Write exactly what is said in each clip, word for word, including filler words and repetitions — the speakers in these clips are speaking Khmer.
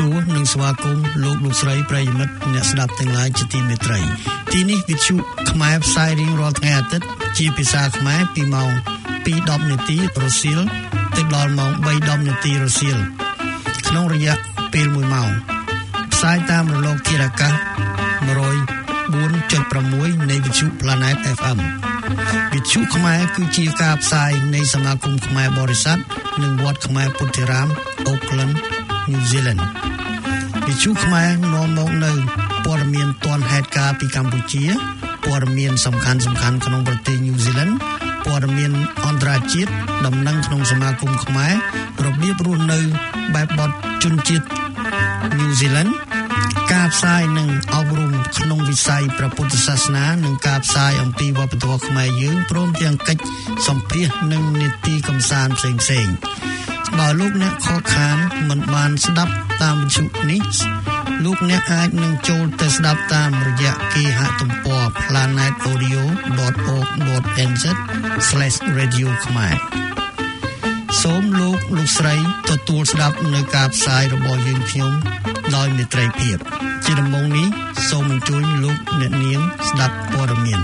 ួរនិងស្វាគមន៍លោកលោកស្រីប្រិយមិត្តអ្នកស្ដាប់ទាំងឡាយជាទីមេត្រីទីនេះវិទ្យុខ្មែរផ្សាយរៀងរាល់ថ្ងៃអាទិត្យជាភាសាខ្មែរពីម៉ោង ពីរដប់ នាទីរសៀលទៅដល់ម៉ោង បីដប់ នាទីរសៀលក្នុងរយៈពេលមួយម៉ោងផ្សាយតាមរលកធាតុអាកាស one oh four point six នៃវិទ្យុ Planet เอฟ เอ็ม វិទ្យុខ្មែរគឺជាការផ្សាយនៃសមាគមខ្មែរបរិស័ទនិងវត្តខ្មែរពុទ្ធិរាម Auckland New Zealand វិទ្យុខ្មែរនាំមកនៅព័ត៌មានទាន់ហេតុការណ៍ពីកម្ពុជាព័ត៌មានសំខាន់ៗក្នុងប្រទេស New Zealand ព័ត៌មានអន្តរជាតិដំណឹងក្នុងសមាគមខ្មែររបៀបរស់នៅបែបបទជនជាតិ New Zealand ការផ្សាយនិងអប់រំក្នុងវិស័យព្រះពុទ្ធសាសនានិងការផ្សាយអំពីវប្បធម៌ខ្មែរយើងព្រមទាំងកិច្ចសម្ភាសន៍និងនីតិកម្សាន្តផ្សេងៗបើលោកអ្នកខកខានមិនបានស្ដាប់តាមវិទ្យុនេះលោកអ្នកអាចនឹងចូលទៅស្ដាប់តាមរយៈគេហទំព័រ planet audio dot org dot n z slash radio ខ្មែរសូមលោកលោកស្រីទទួលស្ដាប់នៅការផ្សាយរបស់យើងខ្ញុំដោយមេត្រីភាពជាដំបូងនេះសូមអញ្ជើញលោកអ្នកនាងស្ដាប់ព័ត៌មាន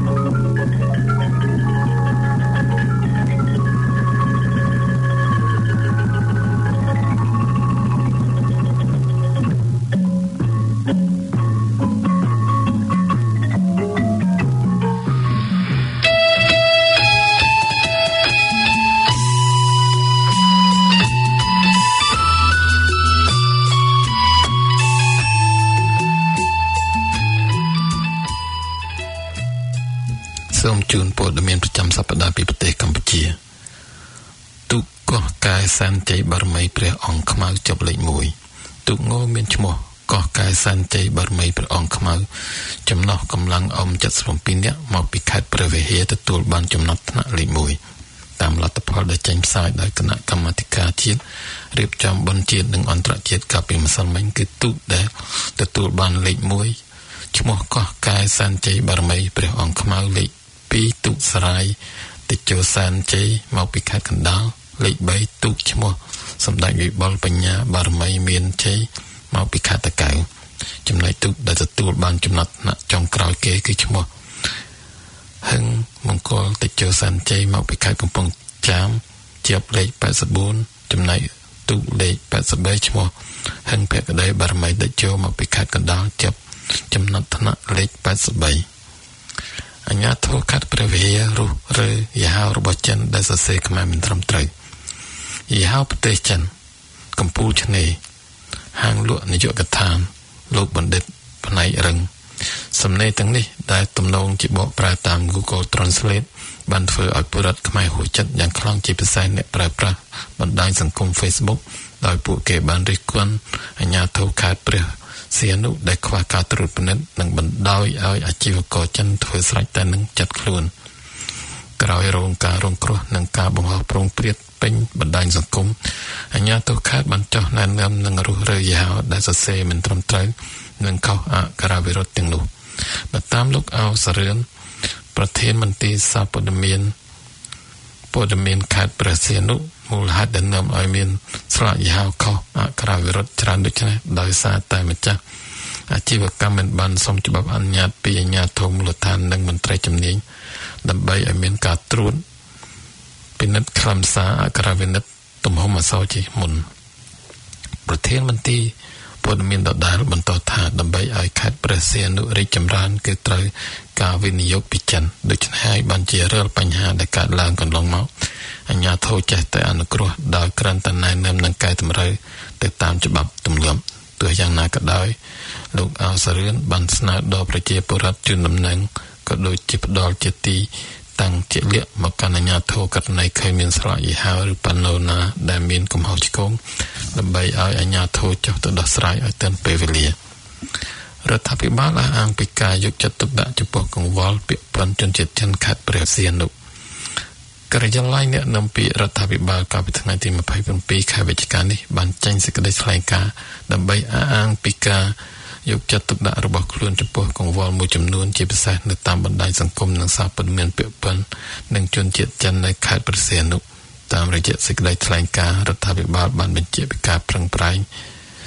សូមជូនព័ត៌មានប្រចាំសប្តាហ៍ពីប្រទេសកម្ពុជាទូកកោះកែសានជ័យបារមីព្រះអង្គខ្មៅចុះលេខមួយទូកងមានឈ្មោះកោះកែសានជ័យបារមីព្រះអង្គខ្មៅចំណុះកម្លាំងអមseventy sevenនាក់មកពីខេត្តព្រះវិហារទទួលបានចំណាត់ថ្នាក់លេខមួយតាមលទ្ធផលដែលចេញផ្សាយដោយគណៈកម្មាធិការជាតិរៀបចំបុណ្យជាតិនិងអន្តរជាតិកាលពីម្សិលមិញគឺទូកដែលទទួលបានលេខមួយឈ្មោះកោះកែសានជ័យបារមីព្រះអង្គខ្មៅលេខពីរទូកសរាយតិចោសានជ័យមកពីខេត្តកណ្ដាលលេខបីទូកឈ្មោះសម្ដេចវិបុលបញ្ញាបារមីមានជ័យមកពីខេត្តតាកែវចំណែកទូកដែលទទួលបានចំណាត់ថ្នាក់ចុងក្រោយគេគឺឈ្មោះហឹងមង្គលតិចោសានជ័យមកពីខេត្តកំពង់ចាមជាប់លេខeighty-fourចំណែកទូកលេខeighty-threeឈ្មោះហឹងភក្តីបារមីតិចោមកពីខេត្តកណ្ដាលជាប់ចំណាត់ថ្នាក់លេខeighty-threeអញ្ញាធិកាត់ព្រះវិហាររុះរើយហៅរបស់ចិនដែលសរសេរខ្មែរមិនត្រឹមត្រូវយហៅប្រទេសចិនកម្ពុជាឆ្នេរហាងលក់នាយកដ្ឋានលោកបណ្ឌិតផ្នែករឹងសំណេរទាំងនេះដែលទំនងជាបកប្រែតាម Google Translate បានធ្វើឲ្យពលរដ្ឋខ្មែរហួចចិត្តយ៉ាងខ្លាំងជាពិសេសអ្នកប្រើប្រាស់បណ្ដាញសង្គម Facebook ដោយពួកគេបានរិះគន់អញ្ញាធិកាត់ព្រះសៀនុដែលខ្វះការត្រួតពិនិត្យនិងបណ្ដោយឲ្យអាជីវករចិនធ្វើស្រេចតែនឹងចាត់ខ្លួនក្រោយរងការរងគ្រោះនិងការបង្ហោះប្រងព្រាតពេញបណ្ដាញសង្គមអញ្ញាធិខេត្តបានចោះណែនាំនឹងរុះរើយហៅដែលសរសេរមិនត្រឹមត្រូវនិងខុសអក្ខរាវិរុទ្ធទាំងនោះបើតាមលោកអោសរឿនប្រធានមន្ត្រីសារព័ត៌មានព័ត៌មានខេត្តព្រះសីហនុមូលហេតុដែលនាំឲ្យមានស្លាកយហៅខុសអក្ខរាវិរុទ្ធច្រើនដូចនេះដោយសារតែម្ចាស់អាជីវកម្មមិនបានសុំច្បាប់អនុញ្ញាតពីអាជ្ញាធរមូលដ្ឋាននិងមន្ត្រីជំនាញដើម្បីឲ្យមានការត្រួតពិនិត្យខ្លឹមសារអក្ខរាវិនិច្ឆ័យទំហំអក្សរជាមុនប្រធានមន្ត្រីព័ត៌មានដដែលបន្តថាដើម្បីឲ្យខេត្តព្រះសីហនុរីកចម្រើនគឺត្រូវការវិនិយោគពីចិនដូច្នេះហើយបានជារាល់បញ្ហាដែលកើតឡើងកន្លងមកអាជ្ញាធរចេះតែអនុគ្រោះដោយគ្រាន់តែណែនាំនឹងកែតម្រូវទៅតាមច្បាប់ទម្លាប់ទោះយ៉ាងណាក៏ដោយលោកអោសរឿនបានស្នើដល់ប្រជាពលរដ្ឋជូនដំណឹងក៏ដូចជាផ្ដល់ជាទីតាំងជាលក្ខមកកាន់អាជ្ញាធរករណីឃើញមានស្លាកយីហោឬប៉ាណូណាដែលមានកំហុសឆ្គងដើម្បីឲ្យអាជ្ញាធរចុះទៅដោះស្រាយឲ្យទាន់ពេលវេលារដ្ឋាភិបាលអះអាងពីការយកចិត្តទុកដាក់ចំពោះកង្វល់ពាក្យប្លន់ជនជាតិចិនខេត្តព្រះសីហនុការិយាល័យអ្នកនាំពាក្យរដ្ឋាភិបាលកាលពីថ្ងៃទីtwenty-sevenខែវិច្ឆិកានេះបានចេញសេចក្តីថ្លែងការណ៍ដើម្បីអះអាងពីការយកចិត្តទុកដាក់របស់ខ្លួនចំពោះកង្វល់មួយចំនួនជាពិសេសនៅតាមបណ្ដាញសង្គមនិងសារព័ត៌មានពាក្យប្លន់និងជនជាតិចិននៅខេត្តព្រះសីហនុតាមរយៈសេចក្តីថ្លែងការណ៍រដ្ឋាភិបាលបានបញ្ជាក់ពីការប្រឹងប្រែងក្នុង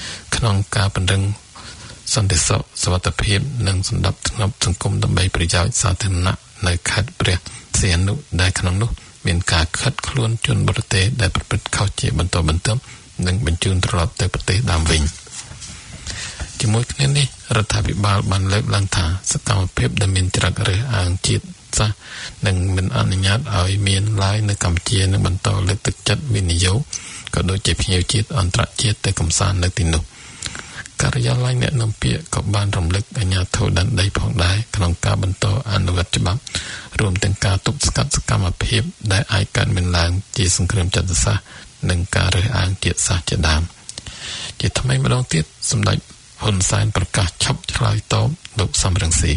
ក្នុងការពង្រឹងសន្តិសុខសុវត្ថិភាពនិងសណ្ដាប់ធ្នាប់សង្គមដើម្បីប្រយោជន៍សាធារណៈនៅខេត្តព្រះសីហនុដែលក្នុងនោះមានការខិតខ្លួនជនបរទេសដែលប្រព្រឹត្តខុសជាបន្តបន្ទាប់និងបញ្ជូនត្រឡប់ទៅប្រទេសដើមវិញជាមួយគ្នានេះរដ្ឋាភិបាលបានលើកឡើងថាសកម្មភាពដែលមានច្រករើសអើងជាតិសាសន៍និងមិនអនុញ្ញាតឲ្យមានឡើយនៅកម្ពុជានឹងបន្តលើកទឹកចិត្តវិនិយោគក៏ដូចជាភ្ញៀវជាតិអន្តរជាតិទៅកំសាន្តនៅទីនោះការិយាល័យអ្នកនាំពាក្យក៏បានរំលឹកអាជ្ញាធរដែនដីផងដែរក្នុងការបន្តអនុវត្តច្បាប់រួមទាំងការទប់ស្កាត់សកម្មភាពដែលអាចកើតមានឡើងជាសង្គ្រាមចិត្តសាស្ត្រនិងការរើសអើងជាតិសាសន៍ជាដើមជាថ្មីម្ដងទៀតសម្ដេចហ៊ុនសែនប្រកាសឆាប់ឆ្លើយតបលោកសំរងស៊ី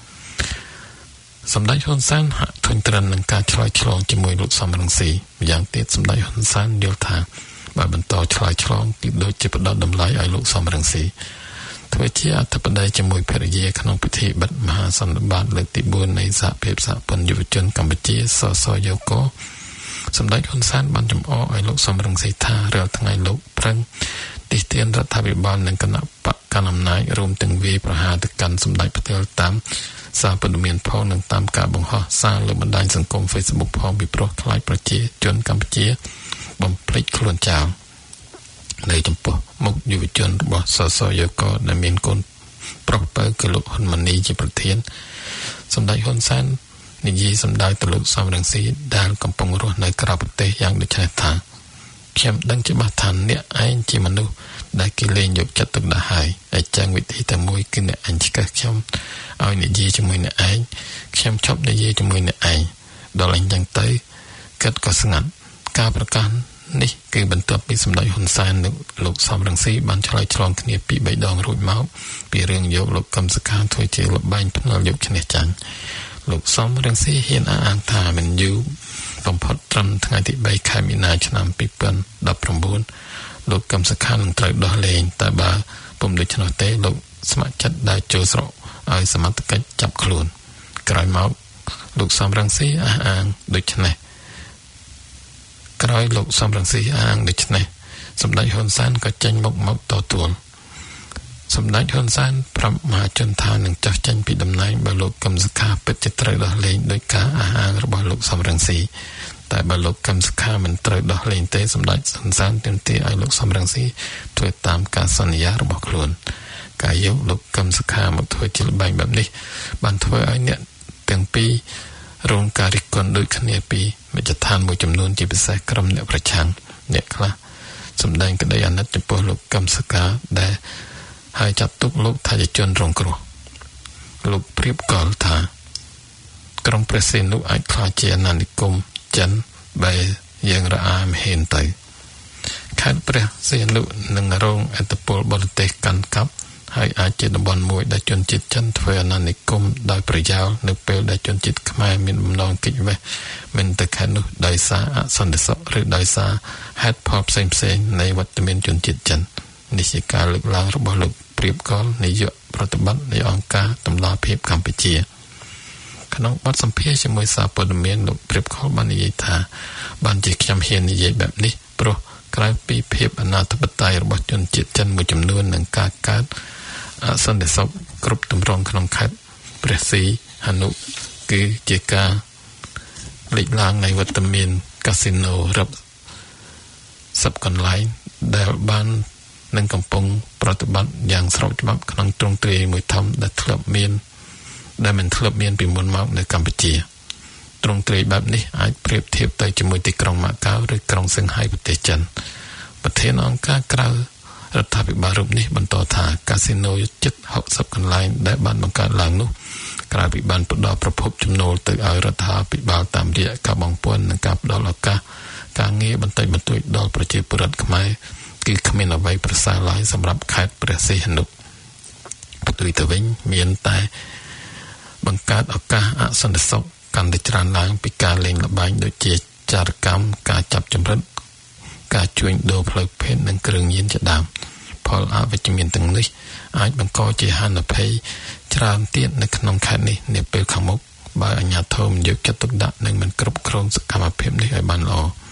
សម្ដេចហ៊ុនសែនហាក់ធុញទ្រាន់នឹងការឆ្លើយឆ្លងជាមួយលោកសំរងស៊ីម្យ៉ាងទៀតសម្ដេចហ៊ុនសែនយល់ថាបើបន្តឆ្លើយឆ្លងគឺដូចជាផ្ដោតតម្លៃឲ្យលោកសំរងស៊ីធ្វើជាអធិបតីជាមួយភរិយាក្នុងពិធីបិទមហាសន្និបាតលើកទីបួននៃសហភាពសហព័ន្ធយុវជនកម្ពុជាសសយោគសម្ដេចហ៊ុនសែនបានចំអកឲ្យលោកសំរងស៊ីថារាល់ថ្ងៃលោកប្រឹងទិស្ទានរដ្ឋាភិបាលនិងគណៈបកកណ្ដាលអំណាចរួមទាំងវាយប្រហារទៅកាន់សម្ដេចផ្ទាល់តាមសារព័ត៌មានផងនិងតាមការបង្ហោះសារលើបណ្ដាញសង្គម Facebook ផងពីព្រោះខ្លាចប្រជាជនកម្ពុជាបំភ្លេចខ្លួនចោលនៅចំពោះមុខយុវជនរបស់សសយោគដែលមានកូនប្រុសបើគឺលោកហ៊ុនម៉ាណីជាប្រធានសម្ដេចហ៊ុនសែននិយាយសម្ដៅទៅលោកសំរងស៊ីដែលកំពុងរស់នៅក្រៅប្រទេសយ៉ាងដូចនេះថាខ្ញុំដឹងច្បាស់ថាអ្នកឯងជាមនុស្សដែលគេលែងយកចិត្តទុកដាក់ហើយហើយចឹងវិធីតែមួយគឺអ្នកអញឆ្កឹះខ្ញុំឲ្យនិយាយជាមួយអ្នកឯងខ្ញុំឈប់និយាយជាមួយអ្នកឯងដល់អញ្ចឹងទៅគិតក៏ស្ងាត់ការប្រកាសនេះគឺបន្ទាប់ពីសម្ដេចហ៊ុនសែននិងលោកសំរងស៊ីបានឆ្លើយឆ្លងគ្នាពីបីដងរួចមកពីរឿងយកលោកកឹមសុខាធ្វើជាលបែងភ្នាល់យកឈ្នះចាញ់លោកសំរងស៊ីហ៊ានអះអាងថាមិនយូរបំផុតត្រឹមថ្ងៃទីបីខែមីនាឆ្នាំពីរពាន់ដប់ប្រាំបួនលោកកឹមសុខានឹងត្រូវដោះលែងតែបើពុំដូច្នោះទេលោកស្ម័គ្រចិត្តដើរចូលស្រុកឲ្យសមត្ថកិច្ចចាប់ខ្លួនក្រោយមកលោកសំរងស៊ីអះអាងដូចនេះក្រោយលោកសំរងស៊ីអះអាងដូចនេះសម្ដេចហ៊ុនសែនក៏ចេញមុខមកតទួលសម្ដេចហ៊ុនសែនប្រាប់មហាជនថានឹងចាស់ចេញពីតំណែងបើលោកកឹមសុខាពិតជាត្រូវដោះលែងដោយការអះអាងរបស់លោកសំរងស៊ីតែបើលោកកឹមសុខាមិនត្រូវដោះលែងទេសម្ដេចហ៊ុនសែនទាមទារឲ្យលោកសំរងស៊ីធ្វើតាមការសន្យារបស់ខ្លួនការយកលោកកឹមសុខាមកធ្វើជាល្បែងបែបនេះបានធ្វើឲ្យអ្នកទាំងពីររងការរិះគន់ដូចគ្នាពីមជ្ឈដ្ឋានមួយចំនួនជាពិសេសក្រុមអ្នកប្រឆាំងអ្នកខ្លះសម្ដែងក្តីអាណិតចំពោះលោកកឹមសុខាដែលហើយចាត់ទុកលោកថាជាជនរងគ្រោះលោកព្រៀបកលថាក្រុមព្រះសីហនុអាចខ្លាចជាអាណានិគមចិនបែយើងរអាមហេនទៅខេត្តព្រះសីហនុនឹងរងឥទ្ធិពលបរទេសកាន់កាប់ហើយអាចជាតំបន់មួយដែលជនជាតិចិនធ្វើអាណានិគមដោយប្រយោលនៅពេលដែលជនជាតិខ្មែរមានបំណងគេចវេះមិនទៅខេត្តនោះដោយសារអសន្តិសុខឬដោយសារហេតុផលផ្សេងៗនៃវត្តមានជនជាតិចិននេះជាការលើកឡើងរបស់លោកព្រៀបកលនាយកប្រតិបត្តិនៃអង្គការតម្លាភាពកម្ពុជាក្នុងបទសម្ភាសន៍ជាមួយសារព័ត៌មានលោកព្រៀបកលបាននិយាយថាបានជាខ្ញុំហ៊ាននិយាយបែបនេះព្រោះក្រៅពីភាពអនាធិបតេយ្យរបស់ជនជាតិចិនមួយចំនួននិងការកើតអសន្តិសុខគ្រប់ទម្រង់ក្នុងខេត្តព្រះសីហនុគឺជាការលេចឡើងនៃវត្តមានកាស៊ីណូរាប់សិបកន្លែងដែលបាននឹងកំពុងប្រតិបត្តិយ៉ាងស្របច្បាប់ក្នុងទ្រង់ទ្រាយមួយធំដែលធ្លាប់មានដែលមិនធ្លាប់មានពីមុនមកនៅកម្ពុជាទ្រង់ទ្រាយបែបនេះអាចប្រៀបធៀបទៅជាមួយទីក្រុងម៉ាកាវឬក្រុងសិង្ហៃប្រទេសចិនប្រធានអង្គការក្រៅរដ្ឋាភិបាលរូបនេះបន្តថាកាស៊ីណូជិតហុកសិបកន្លែងដែលបានបង្កើតឡើងនោះក្រៅពីបានផ្ដល់ប្រភពចំណូលទៅឲ្យរដ្ឋាភិបាលតាមរយៈការបង់ពន្ធនិងការផ្ដល់ឱកាសការងារបន្តិចបន្តួចដល់ប្រជាពលរដ្ឋខ្មែរគឺគ្មានអ្វីប្រសើរឡើយសម្រាប់ខេត្តព្រះសីហនុផ្ទុយទៅវិញមានតែបង្កើតឱកាសអសន្តិសុខកាន់តែច្រើនឡើងពីការលេងល្បែងដូចជាចារកម្មការចាប់ចម្រិតការជួញដូរផ្លូវភេទនិងគ្រឿងញៀនជាដើមផលអវិជ្ជមានទាំងនេះអាចបង្កជាហានិភ័យច្រើនទៀតនៅក្នុងខេត្តនេះនាពេលខាងមុខបើអាជ្ញាធរមិនយកចិត្តទុកដាក់និងមិនគ្រប់គ្រងសកម្មភាពនេះឲ្យបានល្អ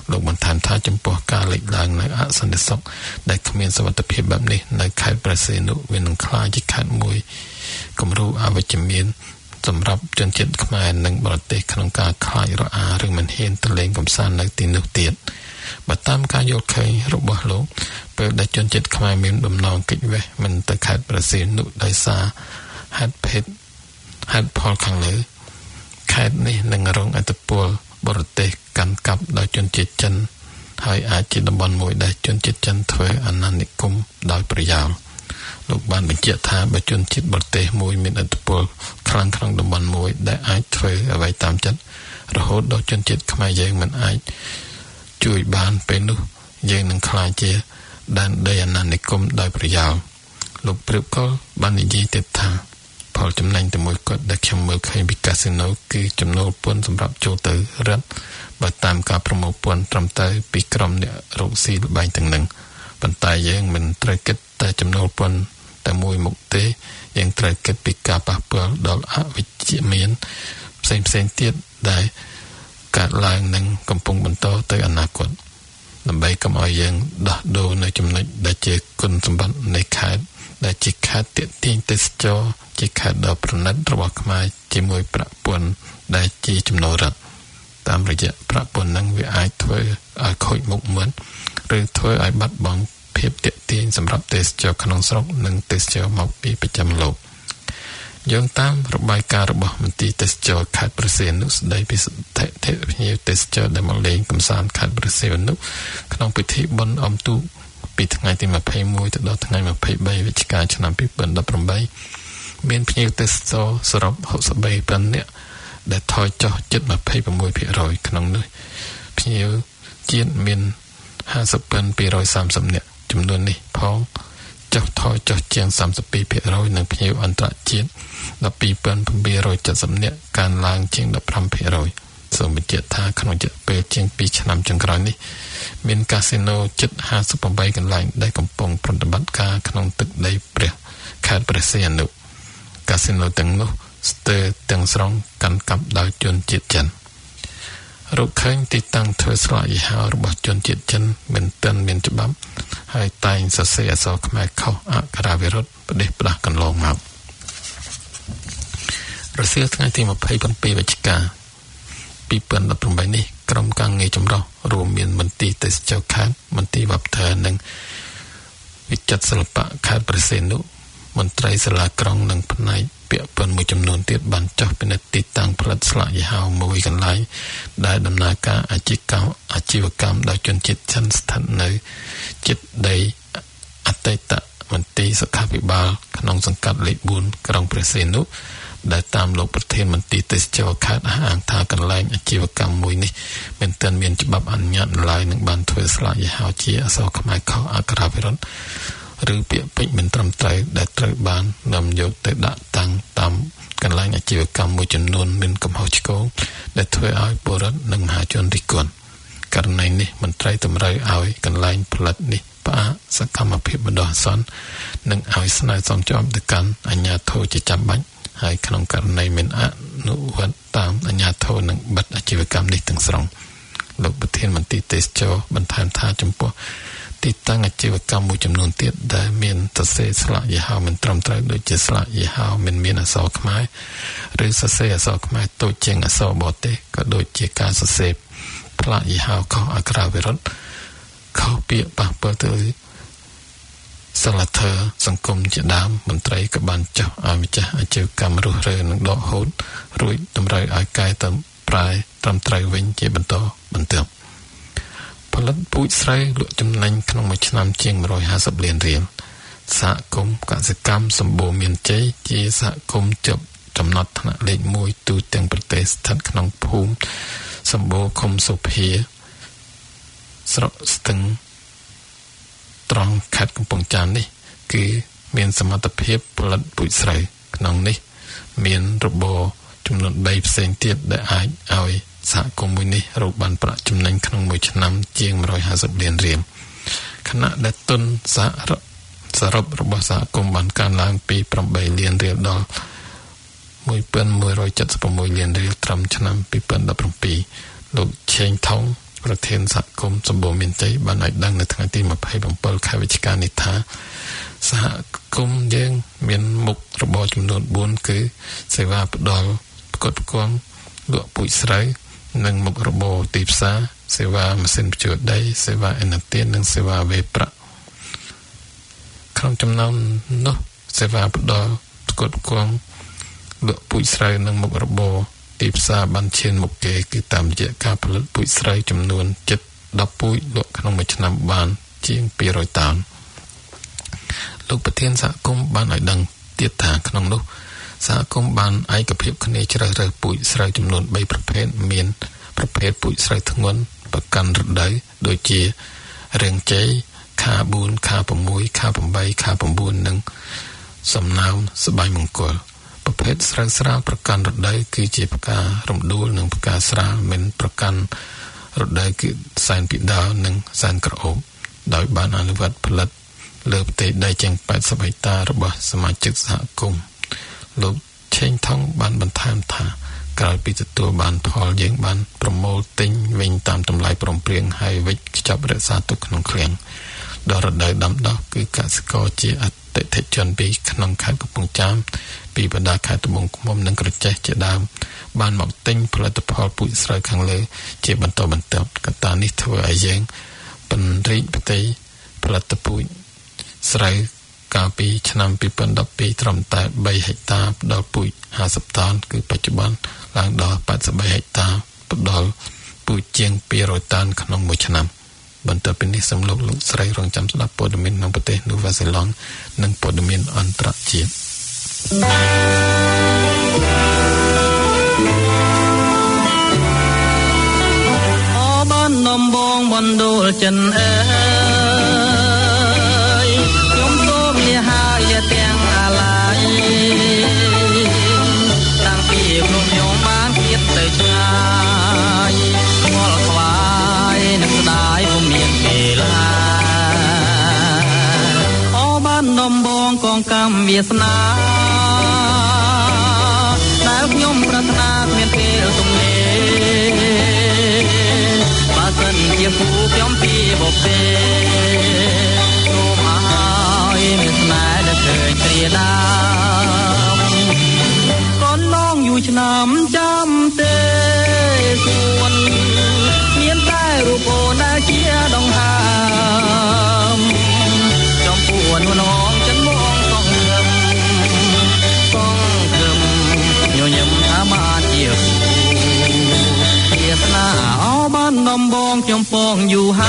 លោកបានថែមថាចំពោះការលេចឡើងនៅអសន្តិសុខដែលគ្មានសុវត្ថិភាពបែបនេះនៅខេត្តព្រះសីហនុវានឹងក្លាយជាខេត្តមួយគំរូអវិជ្ជមានសម្រាប់ជនជាតិខ្មែរនិងបរទេសក្នុងការខ្លាចរអាឬមិនហ៊ានទៅលេងកម្សាន្តនៅទីនោះទៀតបើតាមការយល់ឃើញរបស់លោកពេលដែលជនជាតិខ្មែរមានដំណងគេចវេះមិនទៅខេត្តព្រះសីហនុដោយសារហេតុភេទហេតុផលខាងលើខេត្តនេះនឹងរងឥទ្ធិពលបរទេសកាន់កាប់ដោយជនជាតិចិនហើយអាចជាតំបន់មួយដែលជនជាតិចិនធ្វើអាណានិគមដោយប្រយោលលោកបានបញ្ជាក់ថាបើជនជាតិបរទេសមួយមានឥទ្ធិពលខ្លាំងក្នុងតំបន់មួយដែលអាចធ្វើអ្វីតាមចិត្តរហូតដល់ជនជាតិខ្មែរយើងមិនអាចជួយបានពេលនោះយើងនឹងខ្លាចជាដែនដីអាណានិគមដោយប្រយោលលោកព្រៀបកលបាននិយាយទៀតថាផលចំណេញតែមួយគត់ដែលខ្ញុំមើលឃើញពីកាស៊ីណូគឺចំណូលពន្ធសម្រាប់ចូលទៅរដ្ឋបើតាមការប្រមូលពន្ធត្រឹមត្រូវពីក្រុមអ្នករកស៊ីល្បែងទាំងនឹងប៉ុន្តែយើងមិនត្រូវគិតតែចំណូលពន្ធតែមួយមុខទេយើងត្រូវគិតពីការប៉ះពាល់ដល់អវិជ្ជមានផ្សេងផ្សេងទៀតដែលកើតឡើងនិងកំពុងបន្តទៅអនាគតដើម្បីកុំឲ្យយើងដោះដូរនៅចំណុចដែលជាគុណសម្បត្តិនៃខេត្តដែលជាខេត្តទាក់ទាញទេសចរជាខេត្តដ៏ប្រណិតរបស់ខ្មែរជាមួយប្រាក់ពន្ធដែលជាចំណូលរដ្ឋតាមរយៈប្រាក់ពន្ធនឹងវាអាចធ្វើឲ្យខូចមុខមាត់ឬធ្វើឲ្យបាត់បង់ភាពទាក់ទាញសម្រាប់ទេសចរក្នុងស្រុកនិងទេសចរមកពីប្រចាំលោកយោងតាមរបាយការណ៍របស់មន្ទីរទេសចរខេត្តព្រះសីហនុស្ដីពីស្ថិតិភ្ញៀវទេសចរដែលមកលេងកម្សាន្តខេត្តព្រះសីហនុក្នុងពិធីបុណ្យអុំទូកពីថ្ងៃទីម្ភៃមួយទៅដល់ថ្ងៃម្ភៃបីវិច្ឆិកាឆ្នាំពីរពាន់ដប់ប្រាំបីមានភ្ញៀវទេសចរសរុបហុកសិបបីនាក់ដែលថយចុះជិតยี่สิบหกភាគរយក្នុងនោះភ្ញៀវជាតិមានห้าสิบพันสองร้อยสามสิบនាក់ចំនួននេះផងចុះថយចុះជាងสามสิบสองភាគរយនិងភ្ញៀវអន្តរជាតិสิบสองพันเจ็ดร้อยเจ็ดสิบនាក់កើនឡើងជាងสิบห้าភាគរយសូមបញ្ជាក់ថាក្នុងរយៈពេលជាងពីរឆ្នាំចុងក្រោយនេះមានកាស៊ីណូជិតห้าสิบแปดកន្លែងដែលកំពុងប្រតិបត្តិការក្នុងទឹកដីព្រះខេត្តព្រះសីហនុកាស៊ីណូទាំងនោះស្ទើរទាំងស្រុងកាន់កាប់ដោយជនជាតិចិនរកឃើញទីតាំងធ្វើស្លាកយីហោរបស់ជនជាតិចិនមិនទាន់មានច្បាប់ហើយតែងសរសេរអក្សរខ្មែរខុសអក្ខរាវិរុទ្ធប្រទេសផ្ដាស់កន្លងមករសៀលថ្ងៃទីยี่สิบเจ็ดវិច្ឆិកាពីរពាន់ដប់ប្រាំបីនេះក្រុមការងារចម្រុះរួមមានមន្ទីរទេសចរខេត្តមន្ទីរវប្បធម៌និងវិចិត្រសិល្បៈខេត្តព្រះសីហនុមន្ត្រីសាលាក្រុងនិងផ្នែកពាក់ព័ន្ធមួយចំនួនទៀតបានចុះពិនិត្យទីតាំងផលិតស្លាកយីហោមួយកន្លែងដែលដំណើរការអាជីវកម្មអាជីវកម្មដោយជនជាតិចិនស្ថិតនៅជិតដីអតីតមន្ទីរសុខាភិបាលក្នុងសង្កាត់លេខបួនក្រុងព្រះសីហនុដែលតាមលោកប្រធានមន្ទីរទេសចរខេត្តអះអាងថាកន្លែងអាជីវកម្មមួយនេះមិនទាន់មានច្បាប់អនុញ្ញាតឡើយនឹងបានធ្វើស្លាកយីហោជាអក្សរខ្មែរខុសអក្ខរាវិរុទ្ធឬពាក្យពេចន៍មិនត្រឹមត្រូវដែលត្រូវបាននាំយកទៅដាក់តាំងតាមកន្លែងអាជីវកម្មមួយចំនួនមានកំហុសឆ្គងដែលធ្វើឲ្យពលរដ្ឋនិងមហាជនរិះគន់ករណីនេះមន្ត្រីតម្រូវឲ្យកន្លែងផលិតនេះផ្អាកសកម្មភាពបណ្ដោះអាសន្ននិងឲ្យស្នើសុំជាប់ទៅកាន់អាជ្ញាធរជាចាំបាច់ហើយក្នុងករណីមានអនុវត្តតាមអាជ្ញាធរនឹងបិទអាជីវកម្មនេះទាំងស្រុងលោកប្រធានមន្ទីរទេសចរបន្ថែមថាចំពោះទីតាំងអាជីវកម្មមួយចំនួនទៀតដែលមានសរសេរស្លាកយីហោមិនត្រឹមត្រូវដូចជាស្លាកយីហោមិនមានអក្សរខ្មែរឬសរសេរអក្សរខ្មែរតូចជាងអក្សរបរទេសក៏ដូចជាការសរសេរផ្លាកយីហោខុសអក្ខរាវិរុទ្ធខុសពាក្យប៉ះពាល់ទៅសិលធម៌សង្គមជាដើមមន្ត្រីក៏បានចុះឲ្យម្ចាស់អាជីវកម្មរុះរើនឹងដកហូតរួចតម្រូវឲ្យកែទៅប្រែត្រឹមត្រូវវិញជាបន្តបន្ទាប់ផលិតពូជស្រូវលក់ចំណេញក្នុងមួយឆ្នាំជាងmột trăm hai mươiលានរៀលសហគមន៍កសិកម្មសម្បូរមានជ័យជាសហគមន៍ជាប់ចំណត់ថ្នាក់លេខមួយទូទាំងប្រទេសស្ថិតក្នុងភូមិសម្បូរឃុំសុភាស្រុកស្ទឹងត្រង់ខេត្តកំពង់ចាមនេះគឺមានសមត្ថភាពផលិតពូជស្រូវក្នុងនេះមានរបរចំនួនបីផ្សេងទៀតដែលអាចឲ្យសហគមន៍មួយនេះរកបានប្រាក់ចំណេញក្នុងមួយឆ្នាំជាងmột trăm hai mươiលានរៀលខណៈដែលទុនសហសរុបរបស់សហគមន៍បានកើនឡើងពីeightលានរៀលដល់one thousand one hundred seventy-sixលានរៀលត្រឹមឆ្នាំtwo thousand seventeenលោកឆេងថងប្រធានសហគមន៍សម្បូរមានជ័យបានឲ្យដឹងនៅថ្ងៃទីยี่สิบเจ็ดខែវិច្ឆិកានេះថាសហគមន៍យើងមានមុខរបរចំនួនbốnគឺសេវាផ្ដល់ផ្គត់ផ្គង់លក់ពូជស្រូវនិងមុខរបរទីផ្សារសេវាម៉ាស៊ីនភ្ជួរដីសេវាអេណាទៀននិងសេវាវេប្រាក់ក្នុងចំណោមនោះសេវាផ្ដល់ផ្គត់ផ្គង់លក់ពូជស្រូវនិងមុខរបរទីផ្សារបានឈានមុខគេគឺតាមរយៈការផលិតពូជស្រូវចំនួនជិតដប់ពូជលក់ក្នុងមួយឆ្នាំបានជាងពីររយតោនលោកប្រធានសហគមន៍បានឲ្យដឹងទៀតថាក្នុងនោះសហគមន៍បានឯកភាពគ្នាជ្រើសរើសពូជស្រូវចំនួនបីប្រភេទមានប្រភេទពូជស្រូវធ្ងន់ប្រកាន់រដូវដូចជារៀងជ័យខាbốnខា6ខា8ខា9និងសំណោមស្បៃមង្គលប្រភេទស្រូវស្រាលប្រកាន់រដូវគឺជាផ្ការរំដួលនិងផ្កាស្រាលមិនប្រកាន់រដូវគឺសែនពីដាវនិងសែនក្រអូបដោយបានអនុវត្តផលិតលើផ្ទៃដីជាងแปดสิบហិកតារបស់សមាជិកសហគមន៍លោកឆេងថងបានបន្ថែមថាក្រោយពីទទួលបានផលយើងបានប្រមូលទិញវិញតាមតម្លៃព្រមព្រៀងហើយវិចខ្ចប់រក្សាទុកក្នុងឃ្លាំងដល់រដូវដាំដុះគឺកសិករជាអតិថិជនពីក្នុងខេត្តកំពង់ចាមពីបណ្ដាខេត្តត្បូងឃ្មុំនិងក្រចេះជាដើមបានមកទិញផលិតផលពូជស្រូវខាងលើជាបន្តបន្ទាប់កត្តានេះធ្វើឲ្យយើងពង្រីកផ្ទៃផលិតពូជស្រូវកាលពីឆ្នាំยี่สิบสิบสองត្រឹមតែបីហិកតាផ្ដល់ពូជห้าสิบតោនគឺបច្ចុប្បន្នឡើងដល់แปดสิบបីហិកតាផ្ដល់ពូជជាងពីររយតោនក្នុងមួយឆ្នាំបន្ទាប់ពីនេះសូមលោកលោកស្រីរងចាំស្ដាប់ព័ត៌មាននៅប្រទេសនូវែលសេឡង់និងព័ត៌មានអន្តរជាតិអូបានដំបងបណ្ដូលចិនអើយខ្ញុំសូមលាហើយទាំងអាឡ័យតាំងពីខ្ញុំខ្ញុំបានគិតទៅឆ្ងាយខ្វល់ខ្វាយនឹកស្ដាយពុំមានពេលឡាអូបានដំបងកងកម្មវាសនាដែលខ្ញុំប្រាថ្នាគ្មានពេលទំនេរបើសិនជាគូខ្ញុំពីបុព្វេសូមឲ្យមានស្នេហ៍ដែលឃើញគ្រាដើមកូនน้องอยู่ឆ្នាំចាំទេសួនមានតែរូបអូនដែលជាដង្ហើមចំពោះនោះน้องចិនមកសងខឹមសងខឹមញញឹមថាបានជាវាសនាអោបានដំបងខ្ញុំពងយូរ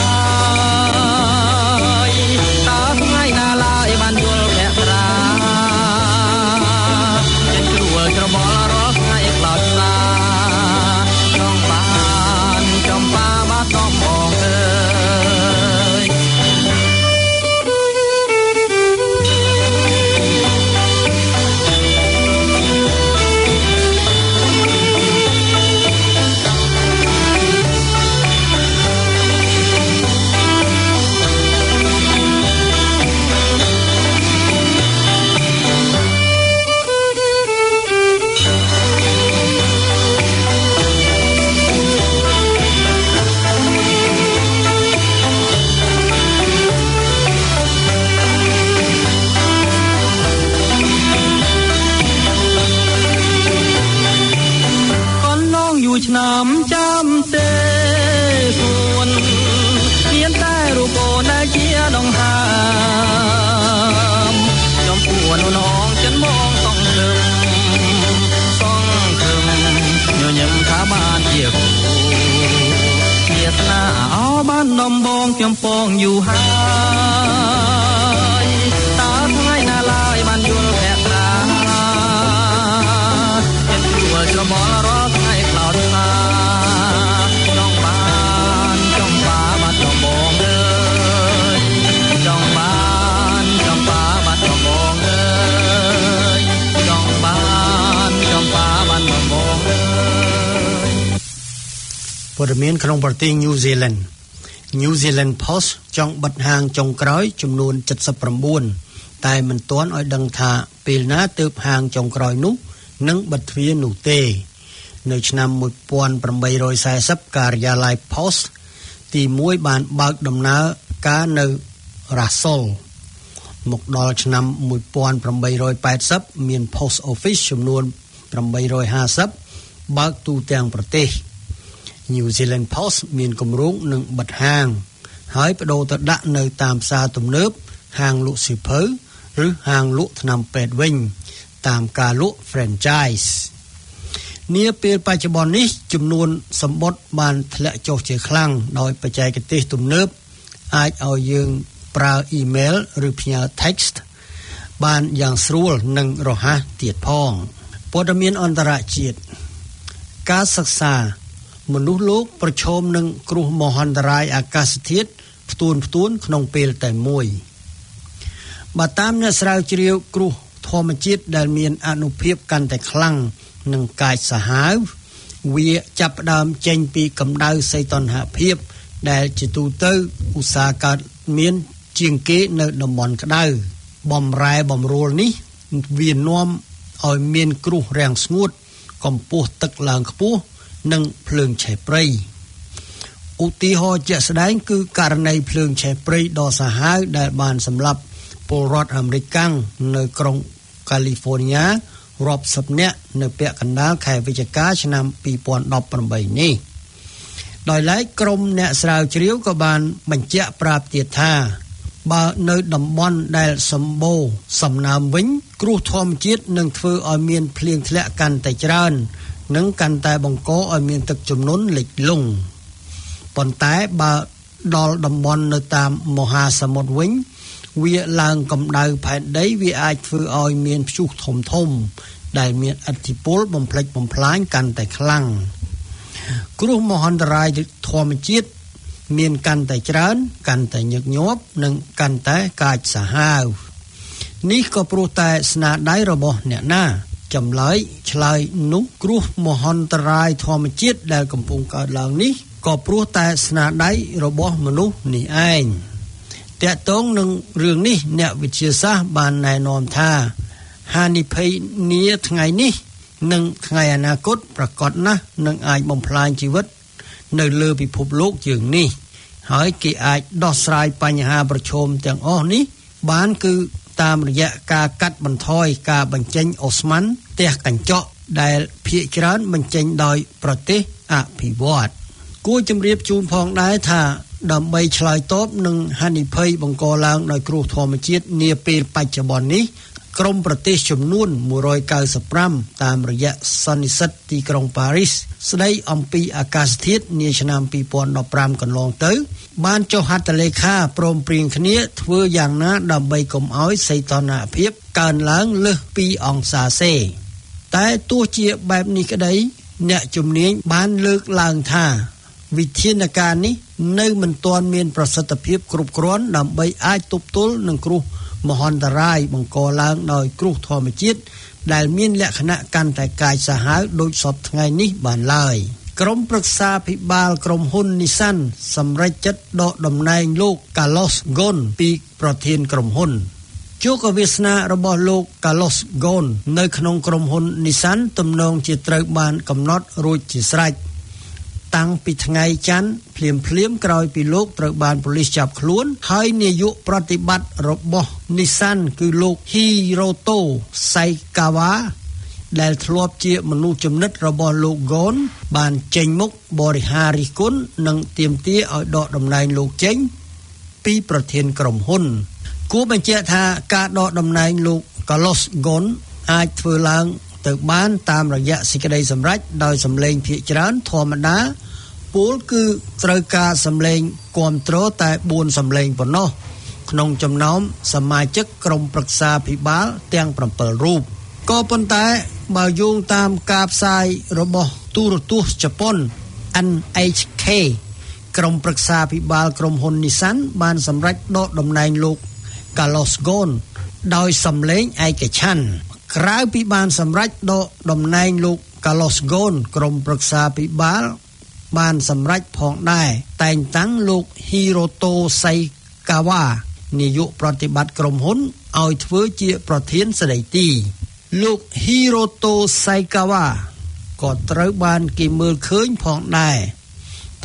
ហើយតើថ្ងៃណាឡើយបានយល់ភក្ត្រាចិនគ្រួលច្របល់រាល់ថ្ងៃក្លោចស្លាចង់បានចំបាបាត់ដំបងអើយឆ្នាំចាំទេសួនមានតែរូបអូនដែលជាដង្ហើមចំពោះនោះน้องចិនមកសងខឹមសងខឹមញញឹមថាបានជាគូវាសនាអោបានដំបងខ្ញុំពងយូរហើយតើថ្ងៃណាឡើយបានយល់ភក្ត្រាចិនគ្រួលច្របល់រាល់ថ្ងៃក្លោចស្លាចង់បានចំបាបាត់ដំបងអើយចង់បានចំបាបាត់ដំបងអើយចង់បានចំបាបាត់ដំបងអើយព័ត៌មានក្នុងប្រទេស New Zealand New Zealand Post ចង់បិទហាងចុងក្រោយចំនួនเจ็ดสิบเก้าតែមិនទាន់ឲ្យដឹងថាពេលណាទើបហាងចុងក្រោយនោះនឹងបិទទ្វារនោះទេនៅឆ្នាំmột nghìn tám trăm bốn mươiការិយាល័យ Post ទីមួយបានបើកដំណើរការនៅរ៉ាសុលមកដល់ឆ្នាំeighteen eightyមាន Post Office ចំនួនeight hundred fiftyបើកទូទាំងប្រទេស New Zealand Post មានគម្រោងនឹងបិទហាងហើយបដូរទៅដាក់នៅតាមផ្សារទំនើបហាងលក់សៀវភៅឬហាងលក់ថ្នាំពេទ្យវិញតាមការលក់ franchise នាពេលបច្ចុប្បន្ននេះចំនួនសម្បត្តិបានធ្លាក់ចុះជាខ្លាំងដោយបច្ចេកទេសទំនើបអាចឲ្យយើងប្រើអ៊ីមែលឬផ្ញើ text បានយ៉ាងស្រួលនិងរហ័សទៀតផងព័ត៌មានអន្តរជាតិការសិក្សាមនុស្សលោកប្រឈមនឹងគ្រោះមហន្តរាយអាកាសធាតុផ្ទួនផ្ទួនក្នុងពេលតែមួយបើតាមអ្នកស្រាវជ្រាវគ្រោះធម្មជាតិដែលមានអានុភាពកាន់តែខ្លាំងនិងកាចសាហាវវាចាប់ផ្ដើមចេញពីកម្ដៅសីតុណ្ហភាពដែលជាទូទៅឧស្សាហកើតមានជាងគេនៅតំបន់ក្ដៅបំរែបំរួលនេះវានាំឲ្យមានគ្រោះរាំងស្ងួតកម្ពស់ទឹកឡើងខ្ពស់និងភ្លើងឆេះព្រៃឧទាហរណ៍ជាក់ស្ដែងគឺករណីភ្លើងឆេះព្រៃដ៏សាហាវដែលបានសម្លាប់ពលរដ្ឋអាមេរិកកាំងនៅក្រុងកាលីហ្វ័រញ៉ារាប់សិបនាក់នៅពាក់កណ្ដាលខែវិច្ឆិកាឆ្នាំtwo thousand eighteenនេះដោយឡែកក្រុមអ្នកស្រាវជ្រាវក៏បានបញ្ជាក់ប្រាប់ទៀតថាបើនៅតំបន់ដែលសម្បូរសំណើមវិញគ្រោះធម្មជាតិនឹងធ្វើឲ្យមានភ្លៀងធ្លាក់កាន់តែច្រើននិងកាន់តែបង្កឲ្យមានទឹកជំនន់លិចលង់ប៉ុន្តែបើដល់តំបន់នៅតាមមហាសមុទ្រវិញវាឡើងកម្ដៅផែនដីវាអាចធ្វើឲ្យមានព្យុះធំធំដែលមានឥទ្ធិពលបំផ្លិចបំផ្លាញកាន់តែខ្លាំងគ្រោះមហន្តរាយធម្មជាតិមានកាន់តែច្រើនកាន់តែញឹកញាប់និងកាន់តែកាចសាហាវនេះក៏ព្រោះតែស្នាដៃរបស់អ្នកណាចម្លើយឆ្លើយនោះគ្រោះមហន្តរាយធម្មជាតិដែលកំពុងកើតឡើងនេះក៏ព្រោះតែស្នាដៃរបស់មនុស្សនេះឯងតាក់ទងនឹងរឿងនេះអ្នកវិទ្យាសាស្ត្របានណែនាំថាហានិភ័យនាថ្ងៃនេះនិងថ្ងៃអនាគតប្រកបណាស់នឹងអាចបំផ្លាញជីវិតនៅលើពិភពលោកយើងនេះហើយគេអាចដោះស្រាយបញ្ហាប្រឈមទាំងអស់នេះបានគឺតាមរយៈការកាត់បន្ថយការបញ្ចេញអូស្មန်ផ្ទះកញ្ចក់ដែលភាគច្រើនបញ្ចេញដោយប្រទេសអភិវឌ្ឍន៍គួរជម្រាបជូនផងដែរថាដើម្បីឆ្លើយតបនឹងហានិភ័យបង្កឡើងដោយគ្រោះធម្មជាតិនាពេលបច្ចុប្បន្ននេះក្រុមប្រទេសចំនួនone hundred ninety-fiveតាមរយៈសន្និសីទទីក្រុងប៉ារីសស្ដីអំពីអាកាសធាតុនាឆ្នាំtwo thousand fifteenកន្លងទៅបានចុះហត្ថលេខាព្រមព្រៀងគ្នាធ្វើយ៉ាងណាដើម្បីកុំឲ្យសីតុណ្ហភាពកើនឡើងលើសtwoអង្សាសេតែទោះជាបែបនេះក្តីអ្នកជំនាញបានលើកឡើងថាវិធានការនេះនៅមិនទាន់មានប្រសិទ្ធភាពគ្រប់គ្រាន់ដើម្បីអាចទប់ទល់នឹងគ្រោះមហន្តរាយបង្កឡើងដោយគ្រោះធម្មជាតិដែលមានលក្ខណៈកាន់តែកាចសាហាវដូចសពថ្ងៃនេះបានឡើយក្រុមប្រឹក្សាភិបាលក្រុមហ៊ុន Nissan សម្រេចចិត្តដកតំណែងលោក Carlos Ghosn ពីប្រធានក្រុមហ៊ុនជោគវាសនារបស់លោក Carlos Ghosn នៅក្នុងក្រុមហ៊ុន Nissan ទំនងជាត្រូវបានកំណត់រួចជាស្រេចតាំងពីថ្ងៃច័ន្ទភ្លាមភ្លាមក្រោយពីលោកត្រូវបានប៉ូលីសចាប់ខ្លួនហើយនាយកប្រតិបត្តិរបស់ Nissan គឺលោក Hiroto Saikawa ដែលធ្លាប់ជាមនុស្សចំណិតរបស់លោក Ghosn បានចេញមុខបរិហារិះគន់និងទាមទារឲ្យដកតំណែងលោកចេញពីប្រធានក្រុមហ៊ុនគួរបញ្ជាក់ថាការដកតំណែងលោក Carlos Ghosn អាចធ្វើឡើងទៅបានតាមរយៈសេចក្តីសម្រេចដោយសម្លេងភាគច្រើនធម្មតាពលគឺត្រូវការសម្លេងគាំទ្រតែfourសម្លេងប៉ុណ្ណោះក្នុងចំណោមសមាជិកក្រុមប្រឹក្សាភិបាលទាំងsevenរូបក៏ប៉ុន្តែបើយោងតាមការផ្សាយរបស់ទូរទស្សន៍ជប៉ុន N H K ក្រុមប្រឹក្សាភិបាលក្រុមហ៊ុន Nissan បានសម្រេចដកតំណែងលោក Carlos Ghosn ដោយសម្លេងឯកច្ឆន្ទក្រៅពីបានសម្រេចដកតំណែងលោក Carlos Ghosn ក្រុមប្រឹក្សាភិបាលបានសម្រេចផងដែរតែងតាំងលោក Hiroto Saikawa នាយកប្រតិបត្តិក្រុមហ៊ុនឲ្យធ្វើជាប្រធានស្ដីទីលោក Hiroto Saikawa ក៏ត្រូវបានគេមើលឃើញផងដែរ